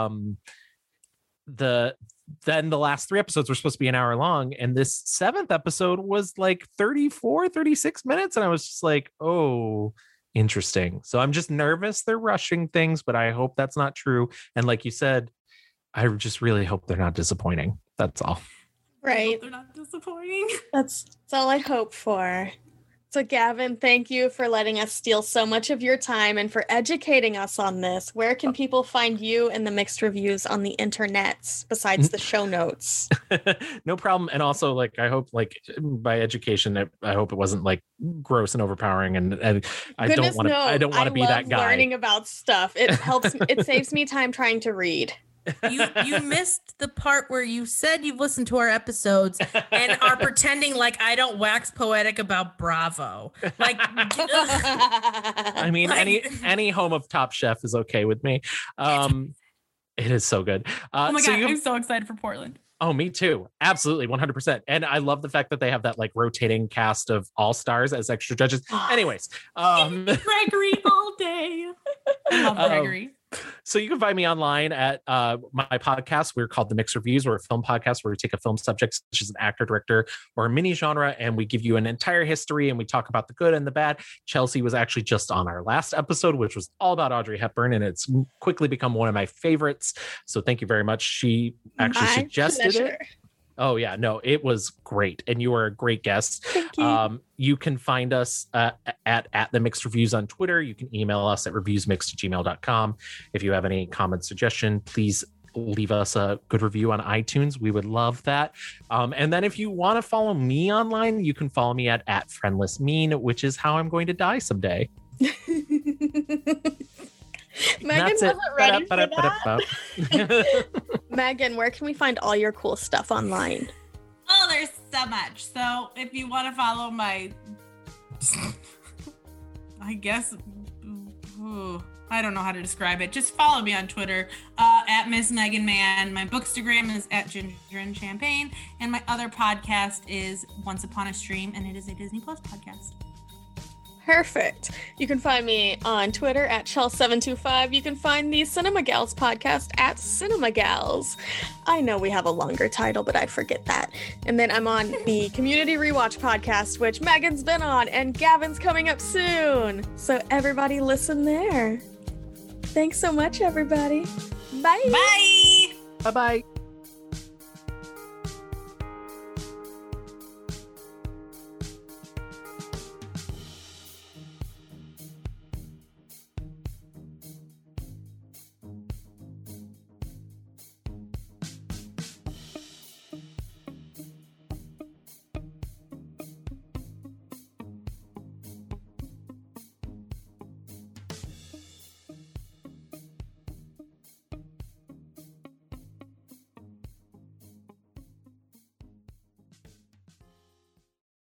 then the last 3 episodes were supposed to be an hour long, and this 7th episode was like 36 minutes, and I was just like, oh, interesting. So I'm just nervous they're rushing things, but I hope that's not true. And like you said, I just really hope they're not disappointing. That's all. Right. They're not disappointing. That's all I hope for. So Gavin, thank you for letting us steal so much of your time and for educating us on this. Where can people find you and the Mixed Reviews on the internets besides the show notes? No problem. And also, like, I hope, like, by education, I hope it wasn't like gross and overpowering. And I don't want to be that guy. Learning about stuff. It helps. It saves me time trying to read. You missed the part where you said you've listened to our episodes and are pretending like I don't wax poetic about Bravo. Like, I mean, like, any home of Top Chef is okay with me. It is so good. Oh my God, I'm so excited for Portland. Oh, me too. Absolutely. 100%. And I love the fact that they have that like rotating cast of all stars as extra judges. Anyways, Gregory all day. I love Gregory. So you can find me online at my podcast. We're called The Mixed Reviews. We're a film podcast where we take a film subject, such as an actor, director, or a mini genre, and we give you an entire history and we talk about the good and the bad. Chelsea was actually just on our last episode, which was all about Audrey Hepburn, and it's quickly become one of my favorites. So thank you very much. She actually suggested it. Oh, yeah. No, it was great. And you are a great guest. Thank you. You can find us at The Mixed Reviews on Twitter. You can email us at reviewsmixed@gmail.com. If you have any comment, suggestion, please leave us a good review on iTunes. We would love that. And then if you want to follow me online, you can follow me at friendlessmean, which is how I'm going to die someday. Megan wasn't ready for that. Megan, where can we find all your cool stuff online? Oh, there's so much. So if you want to follow my, I guess, I don't know how to describe it. Just follow me on Twitter at Miss Megan Man. My bookstagram is at Ginger and Champagne. And my other podcast is Once Upon a Stream, and it is a Disney Plus podcast. Perfect. You can find me on Twitter at Chell725. You can find the Cinema Gals podcast at Cinema Gals. I know we have a longer title, but I forget that. And then I'm on the Community Rewatch podcast, which Megan's been on, and Gavin's coming up soon. So everybody listen there. Thanks so much, everybody. Bye. Bye. Bye-bye.